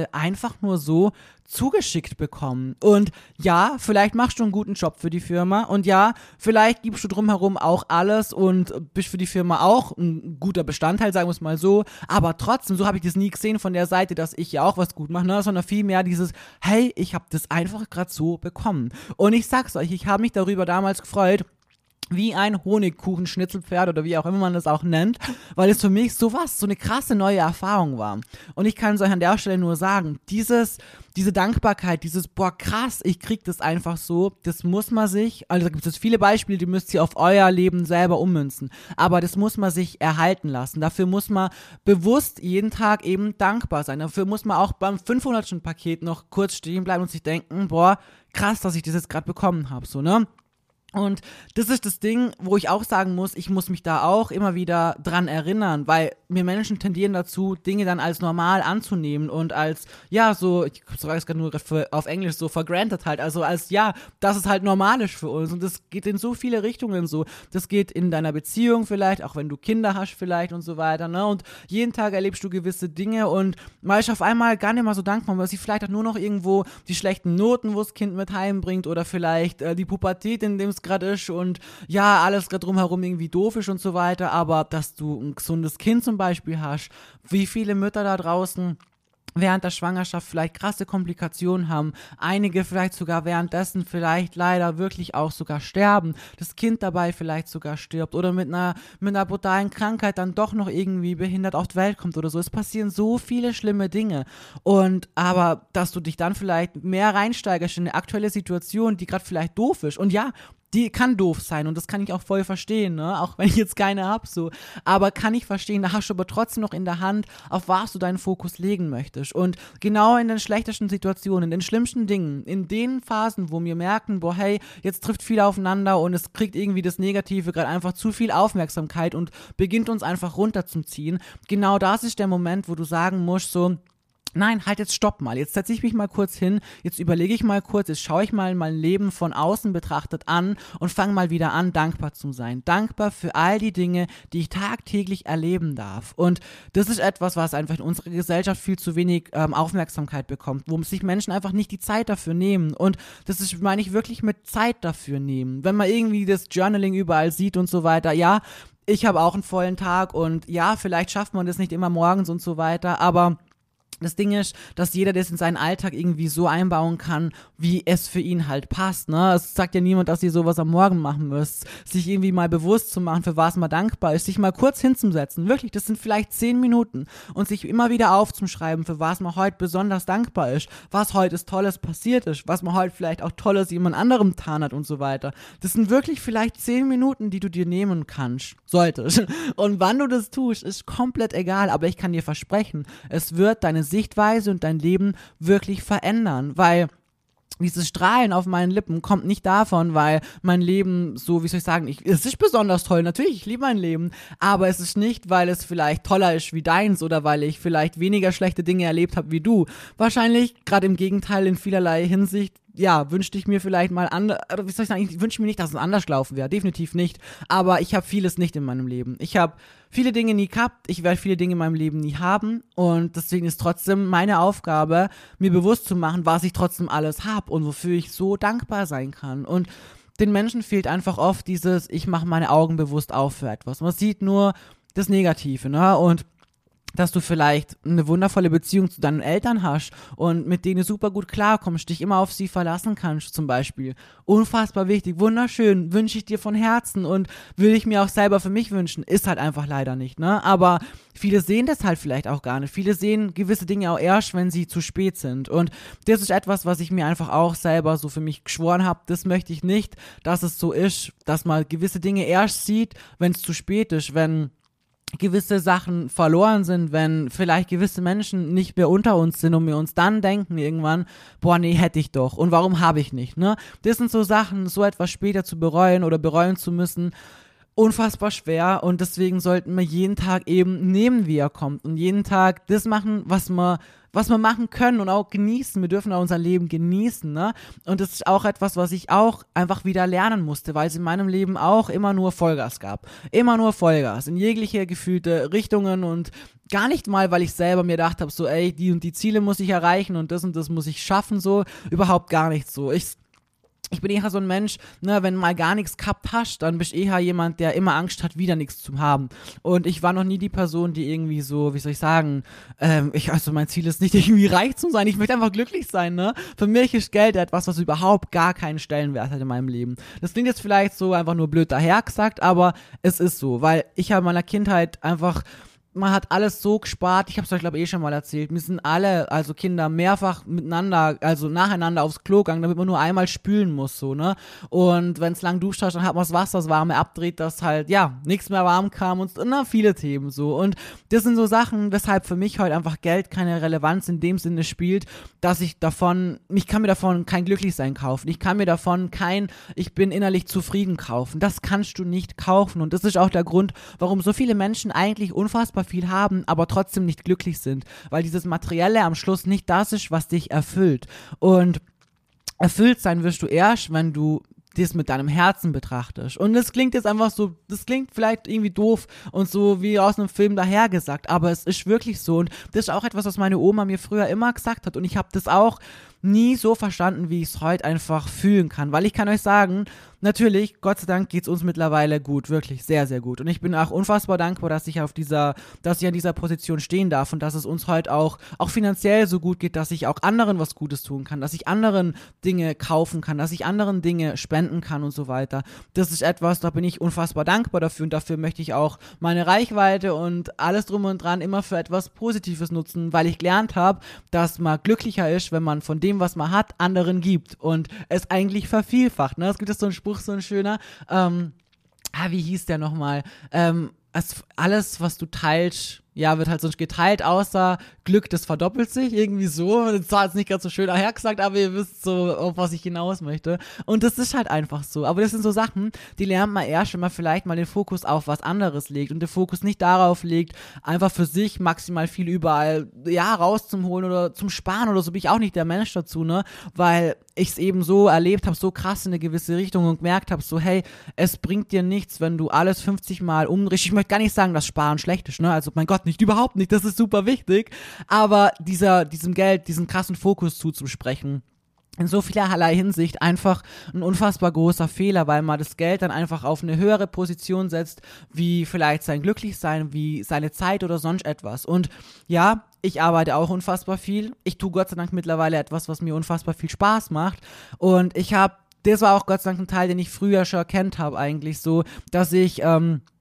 nur so zugeschickt bekommen. Und ja, vielleicht machst du einen guten Job für die Firma und ja, vielleicht gibst du drumherum auch alles und bist für die Firma auch ein guter Bestandteil, sagen wir es mal so, aber trotzdem, so habe ich das nie gesehen von der Seite, dass ich ja auch was gut mache, ne? Sondern vielmehr dieses, hey, ich habe das einfach gerade so bekommen. Und ich sag's euch, ich habe mich darüber damals gefreut, wie ein Honigkuchen-Schnitzelpferd oder wie auch immer man das auch nennt, weil es für mich so eine krasse neue Erfahrung war. Und ich kann es euch an der Stelle nur sagen, diese Dankbarkeit, boah krass, ich krieg das einfach so, das muss man sich, also da gibt es jetzt viele Beispiele, die müsst ihr auf euer Leben selber ummünzen, aber das muss man sich erhalten lassen. Dafür muss man bewusst jeden Tag eben dankbar sein. Dafür muss man auch beim 500. Paket noch kurz stehen bleiben und sich denken, boah, krass, dass ich das jetzt gerade bekommen habe, so, ne? Und das ist das Ding, wo ich auch sagen muss, ich muss mich da auch immer wieder dran erinnern, weil wir Menschen tendieren dazu, Dinge dann als normal anzunehmen und als, ja, so, ich sage es gerade nur auf Englisch, so for granted halt, also als, ja, das ist halt normal ist für uns und das geht in so viele Richtungen so. Das geht in deiner Beziehung vielleicht, auch wenn du Kinder hast vielleicht und so weiter, ne, und jeden Tag erlebst du gewisse Dinge und mal ist auf einmal gar nicht mal so dankbar, weil sie vielleicht hat nur noch irgendwo die schlechten Noten, wo das Kind mit heimbringt oder vielleicht die Pubertät, in dem es gerade ist und ja, alles gerade drumherum irgendwie doof ist und so weiter, aber dass du ein gesundes Kind zum Beispiel hast, wie viele Mütter da draußen während der Schwangerschaft vielleicht krasse Komplikationen haben, einige vielleicht sogar währenddessen vielleicht leider wirklich auch sogar sterben, das Kind dabei vielleicht sogar stirbt oder mit einer brutalen Krankheit dann doch noch irgendwie behindert auf die Welt kommt oder so. Es passieren so viele schlimme Dinge und aber, dass du dich dann vielleicht mehr reinsteigerst in eine aktuelle Situation, die gerade vielleicht doof ist und ja, die kann doof sein und das kann ich auch voll verstehen, ne? Auch wenn ich jetzt keine hab, so. Aber kann ich verstehen, da hast du aber trotzdem noch in der Hand, auf was du deinen Fokus legen möchtest. Und genau in den schlechtesten Situationen, in den schlimmsten Dingen, in den Phasen, wo wir merken, boah, hey, jetzt trifft viel aufeinander und es kriegt irgendwie das Negative gerade einfach zu viel Aufmerksamkeit und beginnt uns einfach runterzuziehen. Genau das ist der Moment, wo du sagen musst, so, nein, halt jetzt stopp mal, jetzt setze ich mich mal kurz hin, jetzt überlege ich mal kurz, jetzt schaue ich mal mein Leben von außen betrachtet an und fange mal wieder an, dankbar zu sein. Dankbar für all die Dinge, die ich tagtäglich erleben darf. Und das ist etwas, was einfach in unserer Gesellschaft viel zu wenig Aufmerksamkeit bekommt, wo sich Menschen einfach nicht die Zeit dafür nehmen. Und das ist, meine ich, wirklich mit Zeit dafür nehmen. Wenn man irgendwie das Journaling überall sieht und so weiter, ja, ich habe auch einen vollen Tag und ja, vielleicht schafft man das nicht immer morgens und so weiter, aber das Ding ist, dass jeder das in seinen Alltag irgendwie so einbauen kann, wie es für ihn halt passt, ne? Es sagt ja niemand, dass ihr sowas am Morgen machen müsst. Sich irgendwie mal bewusst zu machen, für was man dankbar ist, sich mal kurz hinzusetzen. Wirklich, das sind vielleicht 10 Minuten und sich immer wieder aufzuschreiben, für was man heute besonders dankbar ist, was heute Tolles passiert ist, was man heute vielleicht auch Tolles jemand anderem getan hat und so weiter. Das sind wirklich vielleicht 10 Minuten, die du dir nehmen solltest. Und wann du das tust, ist komplett egal, aber ich kann dir versprechen, es wird deine Sichtweise und dein Leben wirklich verändern, weil dieses Strahlen auf meinen Lippen kommt nicht davon, weil mein Leben so, wie soll ich sagen, es ist besonders toll, natürlich, ich liebe mein Leben, aber es ist nicht, weil es vielleicht toller ist wie deins oder weil ich vielleicht weniger schlechte Dinge erlebt habe wie du. Wahrscheinlich, gerade im Gegenteil, in vielerlei Hinsicht, ja, wünschte ich mir vielleicht mal wie soll ich sagen, ich wünsche mir nicht, dass es anders gelaufen wäre, definitiv nicht, aber ich habe vieles nicht in meinem Leben. Ich habe viele Dinge nie gehabt, ich werde viele Dinge in meinem Leben nie haben und deswegen ist trotzdem meine Aufgabe, mir bewusst zu machen, was ich trotzdem alles habe und wofür ich so dankbar sein kann. Und den Menschen fehlt einfach oft dieses, ich mache meine Augen bewusst auf für etwas. Man sieht nur das Negative, ne? Und dass du vielleicht eine wundervolle Beziehung zu deinen Eltern hast und mit denen super gut klarkommst, dich immer auf sie verlassen kannst zum Beispiel. Unfassbar wichtig, wunderschön, wünsche ich dir von Herzen und will ich mir auch selber für mich wünschen, ist halt einfach leider nicht, ne? Aber viele sehen das halt vielleicht auch gar nicht. Viele sehen gewisse Dinge auch erst, wenn sie zu spät sind. Und das ist etwas, was ich mir einfach auch selber so für mich geschworen habe. Das möchte ich nicht, dass es so ist, dass man gewisse Dinge erst sieht, wenn es zu spät ist, wenn gewisse Sachen verloren sind, wenn vielleicht gewisse Menschen nicht mehr unter uns sind und wir uns dann denken irgendwann, boah, nee, hätte ich doch und warum habe ich nicht, ne? Das sind so Sachen, so etwas später zu bereuen oder bereuen zu müssen, unfassbar schwer und deswegen sollten wir jeden Tag eben nehmen, wie er kommt und jeden Tag das machen, was wir machen können und auch genießen. Wir dürfen auch unser Leben genießen, ne? Und das ist auch etwas, was ich auch einfach wieder lernen musste, weil es in meinem Leben auch immer nur Vollgas gab. Immer nur Vollgas in jegliche gefühlte Richtungen und gar nicht mal, weil ich selber mir gedacht habe, so ey, die und die Ziele muss ich erreichen und das muss ich schaffen, so. Überhaupt gar nicht so. Ich bin eher so ein Mensch, ne, wenn du mal gar nichts gehabt hast, dann bist du eher jemand, der immer Angst hat, wieder nichts zu haben. Und ich war noch nie die Person, die irgendwie so, wie soll ich sagen, also mein Ziel ist nicht irgendwie reich zu sein, ich möchte einfach glücklich sein, ne. Für mich ist Geld etwas, was überhaupt gar keinen Stellenwert hat in meinem Leben. Das klingt jetzt vielleicht so einfach nur blöd dahergesagt, aber es ist so, weil ich habe in meiner Kindheit einfach, man hat alles so gespart, ich habe es euch glaube ich schon mal erzählt, wir sind alle, also Kinder, mehrfach miteinander, also nacheinander aufs Klo gegangen, damit man nur einmal spülen muss, so, ne, und wenn es lang duscht hast, dann hat man das Wasser, das Warme abdreht, dass halt, ja, nichts mehr warm kam und na, viele Themen so und das sind so Sachen, weshalb für mich heute einfach Geld keine Relevanz in dem Sinne spielt, dass ich kann mir davon kein Glücklichsein kaufen, ich kann mir davon ich bin innerlich zufrieden kaufen, das kannst du nicht kaufen und das ist auch der Grund, warum so viele Menschen eigentlich unfassbar viel haben, aber trotzdem nicht glücklich sind, weil dieses Materielle am Schluss nicht das ist, was dich erfüllt. Und erfüllt sein wirst du erst, wenn du das mit deinem Herzen betrachtest. Und das klingt jetzt einfach so, das klingt vielleicht irgendwie doof und so wie aus einem Film dahergesagt, aber es ist wirklich so und das ist auch etwas, was meine Oma mir früher immer gesagt hat und ich habe das auch nie so verstanden, wie ich es heute einfach fühlen kann, weil ich kann euch sagen, natürlich, Gott sei Dank geht's uns mittlerweile gut, wirklich sehr, sehr gut und ich bin auch unfassbar dankbar, dass ich an dieser Position stehen darf und dass es uns heute auch finanziell so gut geht, dass ich auch anderen was Gutes tun kann, dass ich anderen Dinge kaufen kann, dass ich anderen Dinge spenden kann und so weiter. Das ist etwas, da bin ich unfassbar dankbar dafür und dafür möchte ich auch meine Reichweite und alles drum und dran immer für etwas Positives nutzen, weil ich gelernt habe, dass man glücklicher ist, wenn man von dem, was man hat, anderen gibt und es eigentlich vervielfacht. Ne? Es gibt so einen Spruch, so ein schöner, wie hieß der nochmal? Alles, was du teilst, ja, wird halt sonst geteilt, außer Glück, das verdoppelt sich, irgendwie so. Das war jetzt nicht ganz so schön hergesagt, aber ihr wisst so, auf was ich hinaus möchte. Und das ist halt einfach so. Aber das sind so Sachen, die lernt man erst, wenn man vielleicht mal den Fokus auf was anderes legt und den Fokus nicht darauf legt, einfach für sich maximal viel überall, ja, rauszuholen oder zum Sparen oder so, bin ich auch nicht der Mensch dazu, ne, weil ich es eben so erlebt habe, so krass in eine gewisse Richtung und gemerkt habe, so, hey, es bringt dir nichts, wenn du alles 50 Mal umdrehst. Ich möchte gar nicht sagen, dass Sparen schlecht ist, ne, also mein Gott, nicht, überhaupt nicht, das ist super wichtig, aber diesem Geld, diesen krassen Fokus zuzusprechen, in so vielerlei Hinsicht einfach ein unfassbar großer Fehler, weil man das Geld dann einfach auf eine höhere Position setzt, wie vielleicht sein Glücklichsein, wie seine Zeit oder sonst etwas. Und ja, ich arbeite auch unfassbar viel. Ich tue Gott sei Dank mittlerweile etwas, was mir unfassbar viel Spaß macht. Und das war auch Gott sei Dank ein Teil, den ich früher schon erkannt habe eigentlich so, dass ich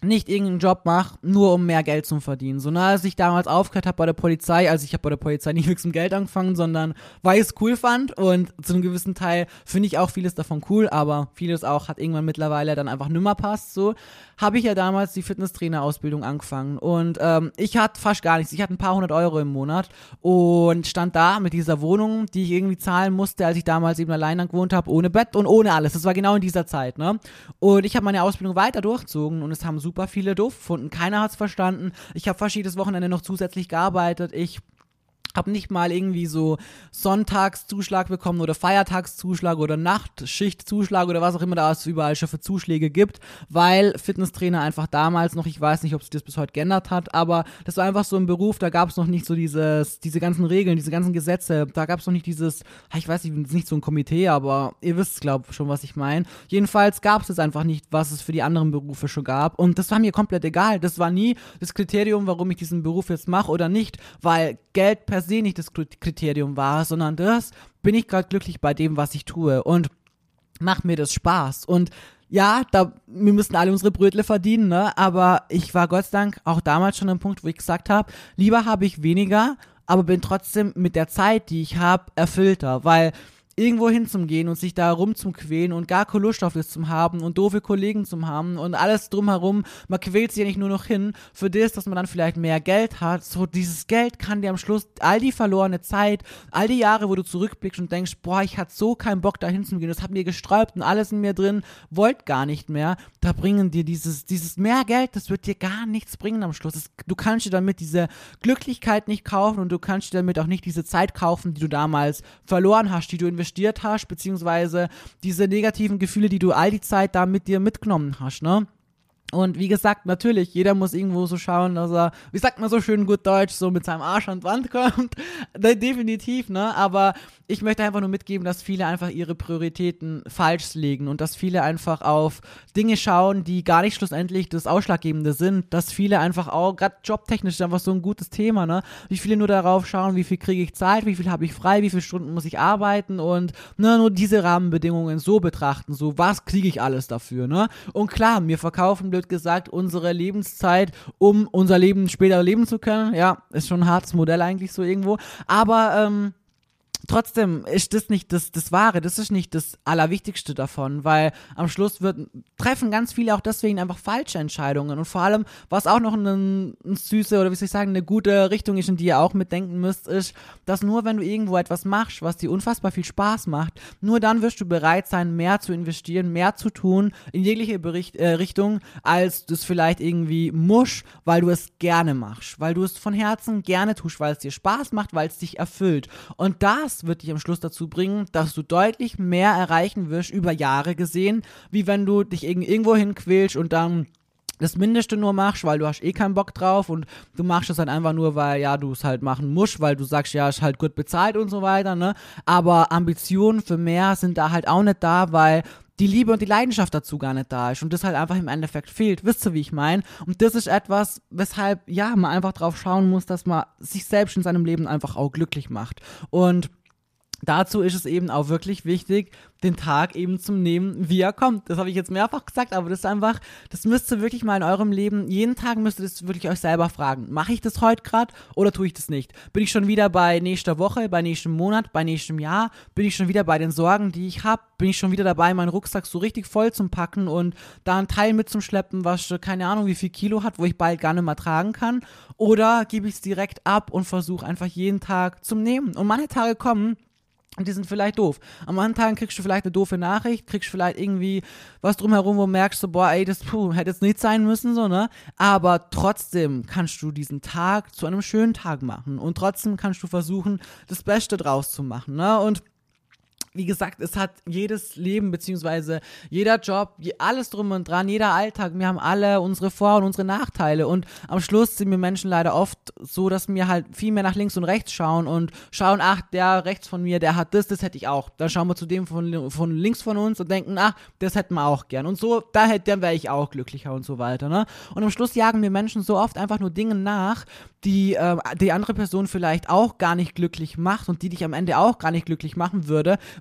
nicht irgendeinen Job mache, nur um mehr Geld zu verdienen. So, als ich damals aufgehört habe bei der Polizei, also ich habe bei der Polizei nicht wirklich mit Geld angefangen, sondern weil ich es cool fand und zu einem gewissen Teil finde ich auch vieles davon cool, aber vieles auch hat irgendwann mittlerweile dann einfach nimmer passt, so, habe ich ja damals die Fitnesstrainer-Ausbildung angefangen und ich hatte fast gar nichts, ich hatte ein paar 100 € im Monat und stand da mit dieser Wohnung, die ich irgendwie zahlen musste, als ich damals eben allein gewohnt habe, ohne Bett und ohne alles, das war genau in dieser Zeit, ne, und ich habe meine Ausbildung weiter durchgezogen und es haben super viele doof gefunden. Keiner hat's verstanden. Ich habe fast jedes Wochenende noch zusätzlich gearbeitet. Ich habe nicht mal irgendwie so Sonntagszuschlag bekommen oder Feiertagszuschlag oder Nachtschichtzuschlag oder was auch immer da es überall schon für Zuschläge gibt, weil Fitnesstrainer einfach damals noch, ich weiß nicht, ob sich das bis heute geändert hat, aber das war einfach so ein Beruf, da gab es noch nicht so diese ganzen Regeln, diese ganzen Gesetze, da gab es noch nicht dieses, ich weiß nicht, nicht so ein Komitee, aber ihr wisst, glaube ich, schon, was ich meine. Jedenfalls gab es einfach nicht, was es für die anderen Berufe schon gab und das war mir komplett egal. Das war nie das Kriterium, warum ich diesen Beruf jetzt mache oder nicht, weil Geld per se nicht das Kriterium war, sondern das, bin ich gerade glücklich bei dem, was ich tue und macht mir das Spaß und ja, wir müssen alle unsere Brötle verdienen, ne, aber ich war Gott sei Dank auch damals schon am Punkt, wo ich gesagt habe, lieber habe ich weniger, aber bin trotzdem mit der Zeit, die ich habe, erfüllter, weil irgendwo hinzugehen und sich da rumzuquälen und gar keine Lust auf das zu haben und doofe Kollegen zu haben und alles drumherum, man quält sich ja nicht nur noch hin für das, dass man dann vielleicht mehr Geld hat, so dieses Geld kann dir am Schluss all die verlorene Zeit, all die Jahre, wo du zurückblickst und denkst, boah, ich hatte so keinen Bock da hinzugehen, das hat mir gesträubt und alles in mir drin, wollt gar nicht mehr, da bringen dir dieses mehr Geld, das wird dir gar nichts bringen am Schluss, du kannst dir damit diese Glücklichkeit nicht kaufen und du kannst dir damit auch nicht diese Zeit kaufen, die du damals verloren hast, die du investiert hast, beziehungsweise diese negativen Gefühle, die du all die Zeit da mit dir mitgenommen hast, ne? Und wie gesagt, natürlich, jeder muss irgendwo so schauen, dass er, wie sagt man so schön gut Deutsch, so mit seinem Arsch an die Wand kommt. Definitiv, ne? Aber ich möchte einfach nur mitgeben, dass viele einfach ihre Prioritäten falsch legen und dass viele einfach auf Dinge schauen, die gar nicht schlussendlich das Ausschlaggebende sind. Dass viele einfach auch, gerade jobtechnisch ist einfach so ein gutes Thema, ne? Wie viele nur darauf schauen, wie viel kriege ich Zeit, wie viel habe ich frei, wie viele Stunden muss ich arbeiten und ne, nur diese Rahmenbedingungen so betrachten, so was kriege ich alles dafür, ne? Und klar, wir verkaufen blöd gesagt unsere Lebenszeit, um unser Leben später leben zu können. Ja, ist schon ein hartes Modell eigentlich so irgendwo. Aber trotzdem ist das nicht das Wahre, das ist nicht das Allerwichtigste davon, weil am Schluss treffen ganz viele auch deswegen einfach falsche Entscheidungen und vor allem, was auch noch eine süße oder wie soll ich sagen, eine gute Richtung ist, in die ihr auch mitdenken müsst, ist, dass nur wenn du irgendwo etwas machst, was dir unfassbar viel Spaß macht, nur dann wirst du bereit sein, mehr zu investieren, mehr zu tun, in jegliche Richtung, als du es vielleicht irgendwie musst, weil du es gerne machst, weil du es von Herzen gerne tust, weil es dir Spaß macht, weil es dich erfüllt und das wird dich am Schluss dazu bringen, dass du deutlich mehr erreichen wirst, über Jahre gesehen, wie wenn du dich irgendwo hinquälst und dann das Mindeste nur machst, weil du hast eh keinen Bock drauf und du machst es halt einfach nur, weil ja, du es halt machen musst, weil du sagst, ja, ist halt gut bezahlt und so weiter, ne? Aber Ambitionen für mehr sind da halt auch nicht da, weil die Liebe und die Leidenschaft dazu gar nicht da ist und das halt einfach im Endeffekt fehlt. Wisst ihr, wie ich meine? Und das ist etwas, weshalb, ja, man einfach drauf schauen muss, dass man sich selbst in seinem Leben einfach auch glücklich macht. Und dazu ist es eben auch wirklich wichtig, den Tag eben zu nehmen, wie er kommt. Das habe ich jetzt mehrfach gesagt, aber das ist einfach, das müsst ihr wirklich mal in eurem Leben, jeden Tag müsst ihr das wirklich euch selber fragen. Mache ich das heute gerade oder tue ich das nicht? Bin ich schon wieder bei nächster Woche, bei nächstem Monat, bei nächstem Jahr? Bin ich schon wieder bei den Sorgen, die ich habe? Bin ich schon wieder dabei, meinen Rucksack so richtig voll zu packen und da einen Teil mitzuschleppen, was keine Ahnung wie viel Kilo hat, wo ich bald gar nicht mehr tragen kann? Oder gebe ich es direkt ab und versuche einfach jeden Tag zum Nehmen? Und manche Tage kommen, und die sind vielleicht doof. Am anderen Tag kriegst du vielleicht eine doofe Nachricht, kriegst vielleicht irgendwie was drumherum, wo du merkst so, boah, ey, das hätte jetzt nicht sein müssen, so, ne? Aber trotzdem kannst du diesen Tag zu einem schönen Tag machen und trotzdem kannst du versuchen, das Beste draus zu machen, ne? Und wie gesagt, es hat jedes Leben beziehungsweise jeder Job, alles drum und dran, jeder Alltag, wir haben alle unsere Vor- und unsere Nachteile und am Schluss sind wir Menschen leider oft so, dass wir halt viel mehr nach links und rechts schauen und schauen, ach, der rechts von mir, der hat das hätte ich auch. Dann schauen wir zu dem von links von uns und denken, ach, das hätten wir auch gern und so, dann wäre ich auch glücklicher und so weiter, ne? Und am Schluss jagen wir Menschen so oft einfach nur Dinge nach, die die andere Person vielleicht auch gar nicht glücklich macht und die dich am Ende auch gar nicht glücklich machen würde,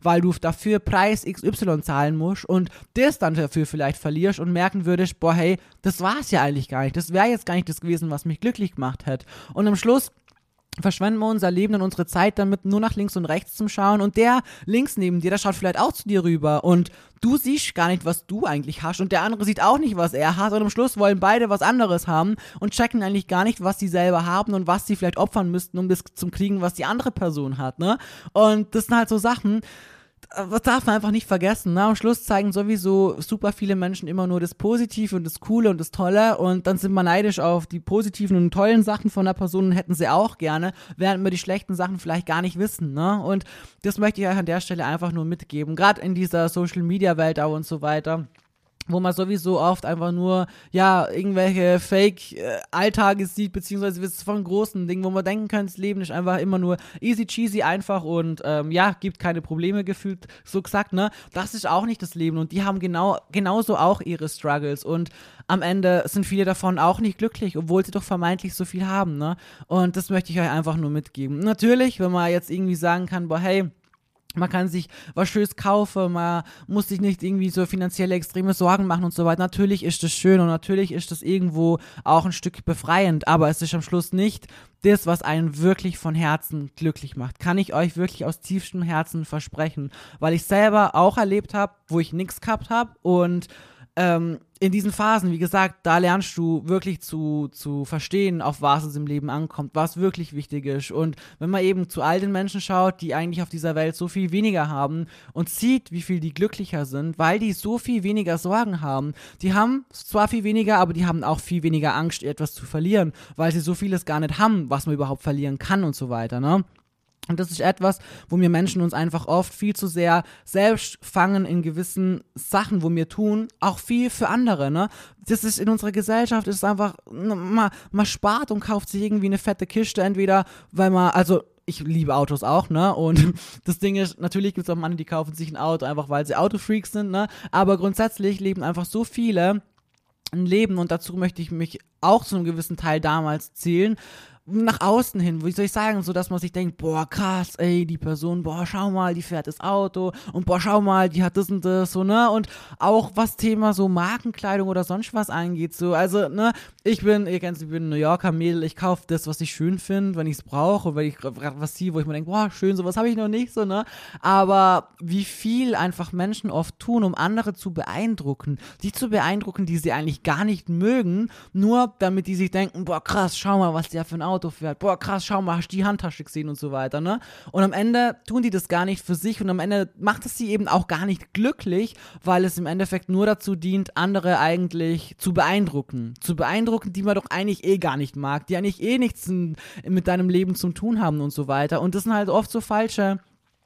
weil du dafür Preis XY zahlen musst und das dann dafür vielleicht verlierst und merken würdest, boah, hey, das war's ja eigentlich gar nicht. Das wäre jetzt gar nicht das gewesen, was mich glücklich gemacht hätte. Und am Schluss verschwenden wir unser Leben und unsere Zeit damit, nur nach links und rechts zu schauen und der links neben dir, der schaut vielleicht auch zu dir rüber und du siehst gar nicht, was du eigentlich hast und der andere sieht auch nicht, was er hat und am Schluss wollen beide was anderes haben und checken eigentlich gar nicht, was sie selber haben und was sie vielleicht opfern müssten, um das zu kriegen, was die andere Person hat, ne? Und das sind halt so Sachen, das darf man einfach nicht vergessen, ne? Am Schluss zeigen sowieso super viele Menschen immer nur das Positive und das Coole und das Tolle und dann sind wir neidisch auf die positiven und tollen Sachen von der Person und hätten sie auch gerne, während wir die schlechten Sachen vielleicht gar nicht wissen, ne? Und das möchte ich euch an der Stelle einfach nur mitgeben, gerade in dieser Social-Media-Welt auch und so weiter, wo man sowieso oft einfach nur, ja, irgendwelche Fake-Alltage sieht, beziehungsweise es von großen Dingen, wo man denken könnte, das Leben ist einfach immer nur easy cheesy einfach und, gibt keine Probleme gefühlt, so gesagt, ne, das ist auch nicht das Leben und die haben genauso auch ihre Struggles und am Ende sind viele davon auch nicht glücklich, obwohl sie doch vermeintlich so viel haben, ne, und das möchte ich euch einfach nur mitgeben. Natürlich, wenn man jetzt irgendwie sagen kann, boah, hey, man kann sich was Schönes kaufen, man muss sich nicht irgendwie so finanzielle extreme Sorgen machen und so weiter. Natürlich ist das schön und natürlich ist das irgendwo auch ein Stück befreiend, aber es ist am Schluss nicht das, was einen wirklich von Herzen glücklich macht. Kann ich euch wirklich aus tiefstem Herzen versprechen, weil ich selber auch erlebt habe, wo ich nichts gehabt habe und in diesen Phasen, wie gesagt, da lernst du wirklich zu verstehen, auf was es im Leben ankommt, was wirklich wichtig ist. Und wenn man eben zu all den Menschen schaut, die eigentlich auf dieser Welt so viel weniger haben und sieht, wie viel die glücklicher sind, weil die so viel weniger Sorgen haben. Die haben zwar viel weniger, aber die haben auch viel weniger Angst, etwas zu verlieren, weil sie so vieles gar nicht haben, was man überhaupt verlieren kann und so weiter, ne? Und das ist etwas, wo wir Menschen uns einfach oft viel zu sehr selbst fangen in gewissen Sachen, wo wir tun, auch viel für andere, ne? Das ist in unserer Gesellschaft, ist einfach, man spart und kauft sich irgendwie eine fette Kiste, entweder weil man, also ich liebe Autos auch, ne, und das Ding ist, natürlich gibt es auch Männer, die kaufen sich ein Auto, einfach weil sie Autofreaks sind, ne, aber grundsätzlich leben einfach so viele ein Leben und dazu möchte ich mich auch zu einem gewissen Teil damals zählen, nach außen hin, wie soll ich sagen, so dass man sich denkt, boah, krass, ey, die Person, boah, schau mal, die fährt das Auto und boah, schau mal, die hat das und das, so, ne, und auch was Thema so Markenkleidung oder sonst was angeht, so, also, ne, ich bin ein New Yorker Mädel, ich kaufe das, was ich schön finde, wenn ich es brauche und wenn ich gerade was sehe, wo ich mir denke, boah, schön, sowas habe ich noch nicht, so, ne, aber wie viel einfach Menschen oft tun, um andere zu beeindrucken, die sie eigentlich gar nicht mögen, nur damit die sich denken, boah, krass, schau mal, was der für ein Auto fährt, boah, krass, schau mal, hast du die Handtasche gesehen und so weiter, ne? Und am Ende tun die das gar nicht für sich und am Ende macht es sie eben auch gar nicht glücklich, weil es im Endeffekt nur dazu dient, andere eigentlich zu beeindrucken, die man doch eigentlich eh gar nicht mag, die eigentlich eh nichts mit deinem Leben zu tun haben und so weiter. Und das sind halt oft so falsche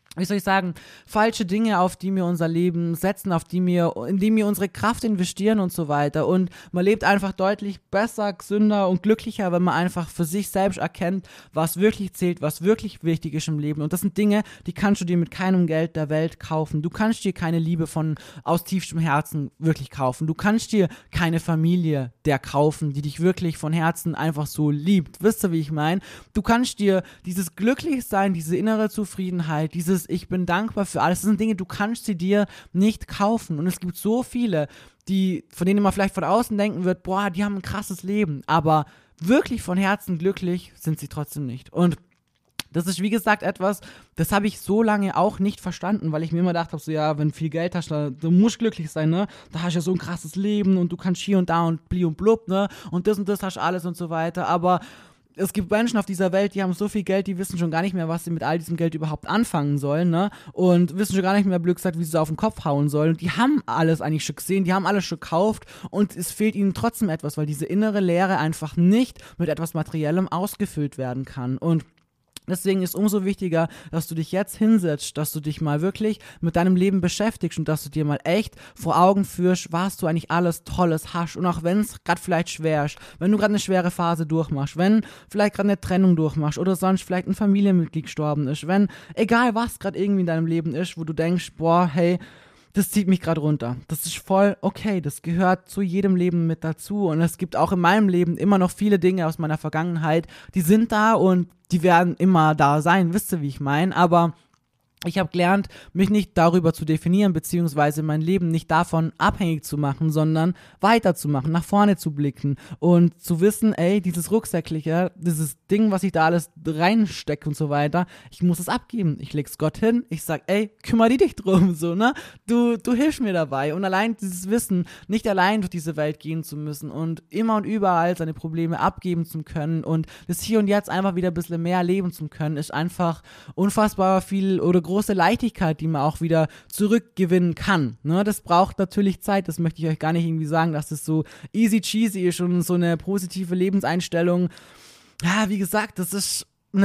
Dinge, auf die wir unser Leben setzen, in die wir unsere Kraft investieren und so weiter. Und man lebt einfach deutlich besser, gesünder und glücklicher, wenn man einfach für sich selbst erkennt, was wirklich zählt, was wirklich wichtig ist im Leben. Und das sind Dinge, die kannst du dir mit keinem Geld der Welt kaufen. Du kannst dir keine Liebe aus tiefstem Herzen wirklich kaufen. Du kannst dir keine Familie kaufen, die dich wirklich von Herzen einfach so liebt. Wisst ihr, wie ich meine? Du kannst dir dieses Glücklichsein, diese innere Zufriedenheit, ich bin dankbar für alles. Das sind Dinge, du kannst sie dir nicht kaufen. Und es gibt so viele, von denen man vielleicht von außen denken wird, boah, die haben ein krasses Leben. Aber wirklich von Herzen glücklich sind sie trotzdem nicht. Und das ist, wie gesagt, etwas, das habe ich so lange auch nicht verstanden, weil ich mir immer gedacht habe, so, ja, wenn du viel Geld hast, du musst glücklich sein, ne? Da hast du ja so ein krasses Leben und du kannst hier und da und bli und blub, ne? Und das hast du alles und so weiter. Aber es gibt Menschen auf dieser Welt, die haben so viel Geld, die wissen schon gar nicht mehr, was sie mit all diesem Geld überhaupt anfangen sollen, ne? Und wissen schon gar nicht mehr, blöd gesagt, wie sie es auf den Kopf hauen sollen. Und die haben alles eigentlich schon gesehen, die haben alles schon gekauft und es fehlt ihnen trotzdem etwas, weil diese innere Leere einfach nicht mit etwas Materiellem ausgefüllt werden kann. Und deswegen ist umso wichtiger, dass du dich jetzt hinsetzt, dass du dich mal wirklich mit deinem Leben beschäftigst und dass du dir mal echt vor Augen führst, was du eigentlich alles Tolles hast. Und auch wenn es gerade vielleicht schwer ist, wenn du gerade eine schwere Phase durchmachst, wenn vielleicht gerade eine Trennung durchmachst oder sonst vielleicht ein Familienmitglied gestorben ist, egal was gerade irgendwie in deinem Leben ist, wo du denkst, boah, hey, das zieht mich gerade runter. Das ist voll okay, das gehört zu jedem Leben mit dazu und es gibt auch in meinem Leben immer noch viele Dinge aus meiner Vergangenheit, die sind da und die werden immer da sein, wisst ihr, wie ich meine, aber Ich habe gelernt, mich nicht darüber zu definieren, beziehungsweise mein Leben nicht davon abhängig zu machen, sondern weiterzumachen, nach vorne zu blicken und zu wissen, ey, dieses Rucksäckliche, dieses Ding, was ich da alles reinstecke und so weiter, ich muss es abgeben. Ich leg's Gott hin, ich sag, ey, kümmere dich drum, so, ne? Du hilfst mir dabei. Und allein dieses Wissen, nicht allein durch diese Welt gehen zu müssen und immer und überall seine Probleme abgeben zu können und das Hier und Jetzt einfach wieder ein bisschen mehr leben zu können, ist einfach unfassbar viel oder große Leichtigkeit, die man auch wieder zurückgewinnen kann. Ne? Das braucht natürlich Zeit, das möchte ich euch gar nicht irgendwie sagen, dass das so easy cheesy ist und so eine positive Lebenseinstellung. Ja, wie gesagt, das ist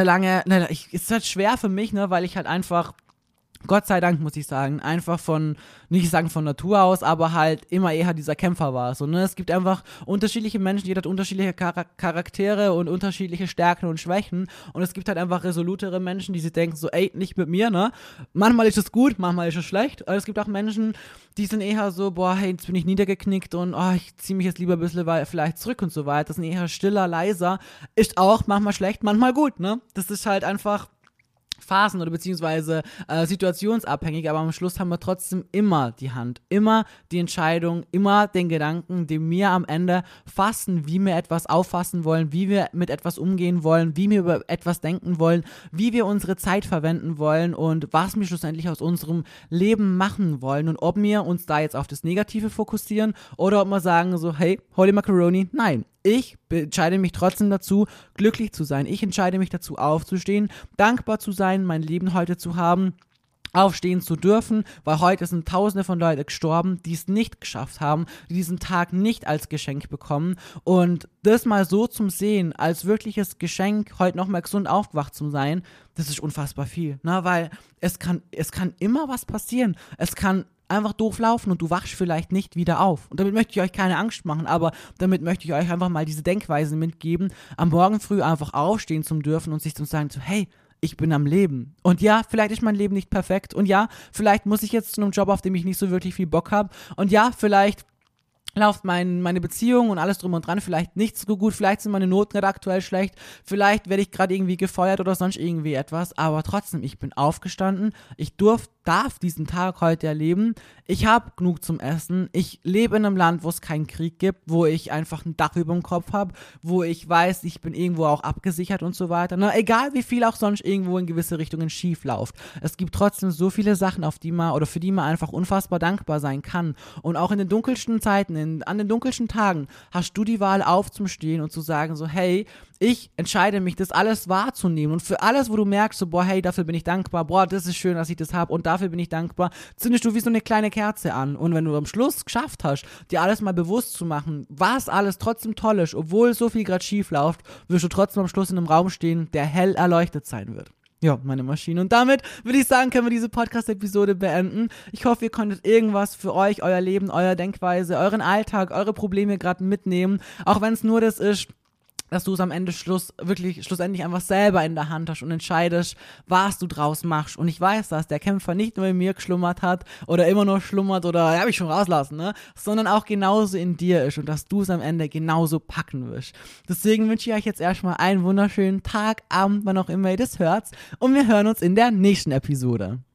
ist halt schwer für mich, ne, weil ich halt einfach Gott sei Dank, muss ich sagen, einfach nicht sagen von Natur aus, aber halt immer eher dieser Kämpfer war. So, ne? Es gibt einfach unterschiedliche Menschen, jeder hat unterschiedliche Charaktere und unterschiedliche Stärken und Schwächen. Und es gibt halt einfach resolutere Menschen, die sich denken so, ey, nicht mit mir, ne? Manchmal ist es gut, manchmal ist es schlecht. Aber es gibt auch Menschen, die sind eher so, boah, hey, jetzt bin ich niedergeknickt und ich ziehe mich jetzt lieber ein bisschen vielleicht zurück und so weiter. Das sind eher stiller, leiser. Ist auch manchmal schlecht, manchmal gut, ne? Das ist halt einfach Phasen oder beziehungsweise situationsabhängig, aber am Schluss haben wir trotzdem immer die Hand, immer die Entscheidung, immer den Gedanken, den wir am Ende fassen, wie wir etwas auffassen wollen, wie wir mit etwas umgehen wollen, wie wir über etwas denken wollen, wie wir unsere Zeit verwenden wollen und was wir schlussendlich aus unserem Leben machen wollen und ob wir uns da jetzt auf das Negative fokussieren oder ob wir sagen so, hey, Holy Macaroni, nein. Ich entscheide mich trotzdem dazu, glücklich zu sein. Ich entscheide mich dazu, aufzustehen, dankbar zu sein, mein Leben heute zu haben, aufstehen zu dürfen, weil heute sind Tausende von Leuten gestorben, die es nicht geschafft haben, die diesen Tag nicht als Geschenk bekommen. Und das mal so zum Sehen, als wirkliches Geschenk, heute nochmal gesund aufgewacht zu sein, das ist unfassbar viel. Ne? Weil es kann immer was passieren. Es kann einfach doof laufen und du wachst vielleicht nicht wieder auf. Und damit möchte ich euch keine Angst machen, aber damit möchte ich euch einfach mal diese Denkweise mitgeben, am Morgen früh einfach aufstehen zu dürfen und sich zu sagen, so, hey, ich bin am Leben. Und ja, vielleicht ist mein Leben nicht perfekt. Und ja, vielleicht muss ich jetzt zu einem Job, auf dem ich nicht so wirklich viel Bock habe. Und ja, vielleicht läuft meine Beziehung und alles drum und dran vielleicht nicht so gut, vielleicht sind meine Noten gerade aktuell schlecht, vielleicht werde ich gerade irgendwie gefeuert oder sonst irgendwie etwas, aber trotzdem, ich bin aufgestanden, ich darf diesen Tag heute erleben, ich habe genug zum Essen, ich lebe in einem Land, wo es keinen Krieg gibt, wo ich einfach ein Dach über dem Kopf habe, wo ich weiß, ich bin irgendwo auch abgesichert und so weiter, na, egal wie viel auch sonst irgendwo in gewisse Richtungen schief läuft, es gibt trotzdem so viele Sachen, für die man einfach unfassbar dankbar sein kann und auch in den dunkelsten Zeiten, an den dunkelsten Tagen hast du die Wahl aufzustehen und zu sagen so, hey, ich entscheide mich, das alles wahrzunehmen und für alles, wo du merkst so, boah, hey, dafür bin ich dankbar, boah, das ist schön, dass ich das habe und dafür bin ich dankbar, zündest du wie so eine kleine Kerze an und wenn du am Schluss geschafft hast, dir alles mal bewusst zu machen, was alles trotzdem toll ist, obwohl so viel gerade schief läuft, wirst du trotzdem am Schluss in einem Raum stehen, der hell erleuchtet sein wird. Ja, meine Maschine. Und damit würde ich sagen, können wir diese Podcast-Episode beenden. Ich hoffe, ihr konntet irgendwas für euch, euer Leben, eure Denkweise, euren Alltag, eure Probleme gerade mitnehmen. Auch wenn es nur das ist, dass du es am Ende schlussendlich einfach selber in der Hand hast und entscheidest, was du draus machst. Und ich weiß, dass der Kämpfer nicht nur in mir geschlummert hat oder immer noch schlummert oder habe ich schon rauslassen, ne? Sondern auch genauso in dir ist und dass du es am Ende genauso packen wirst. Deswegen wünsche ich euch jetzt erstmal einen wunderschönen Tag, Abend, wann auch immer ihr das hört. Und wir hören uns in der nächsten Episode.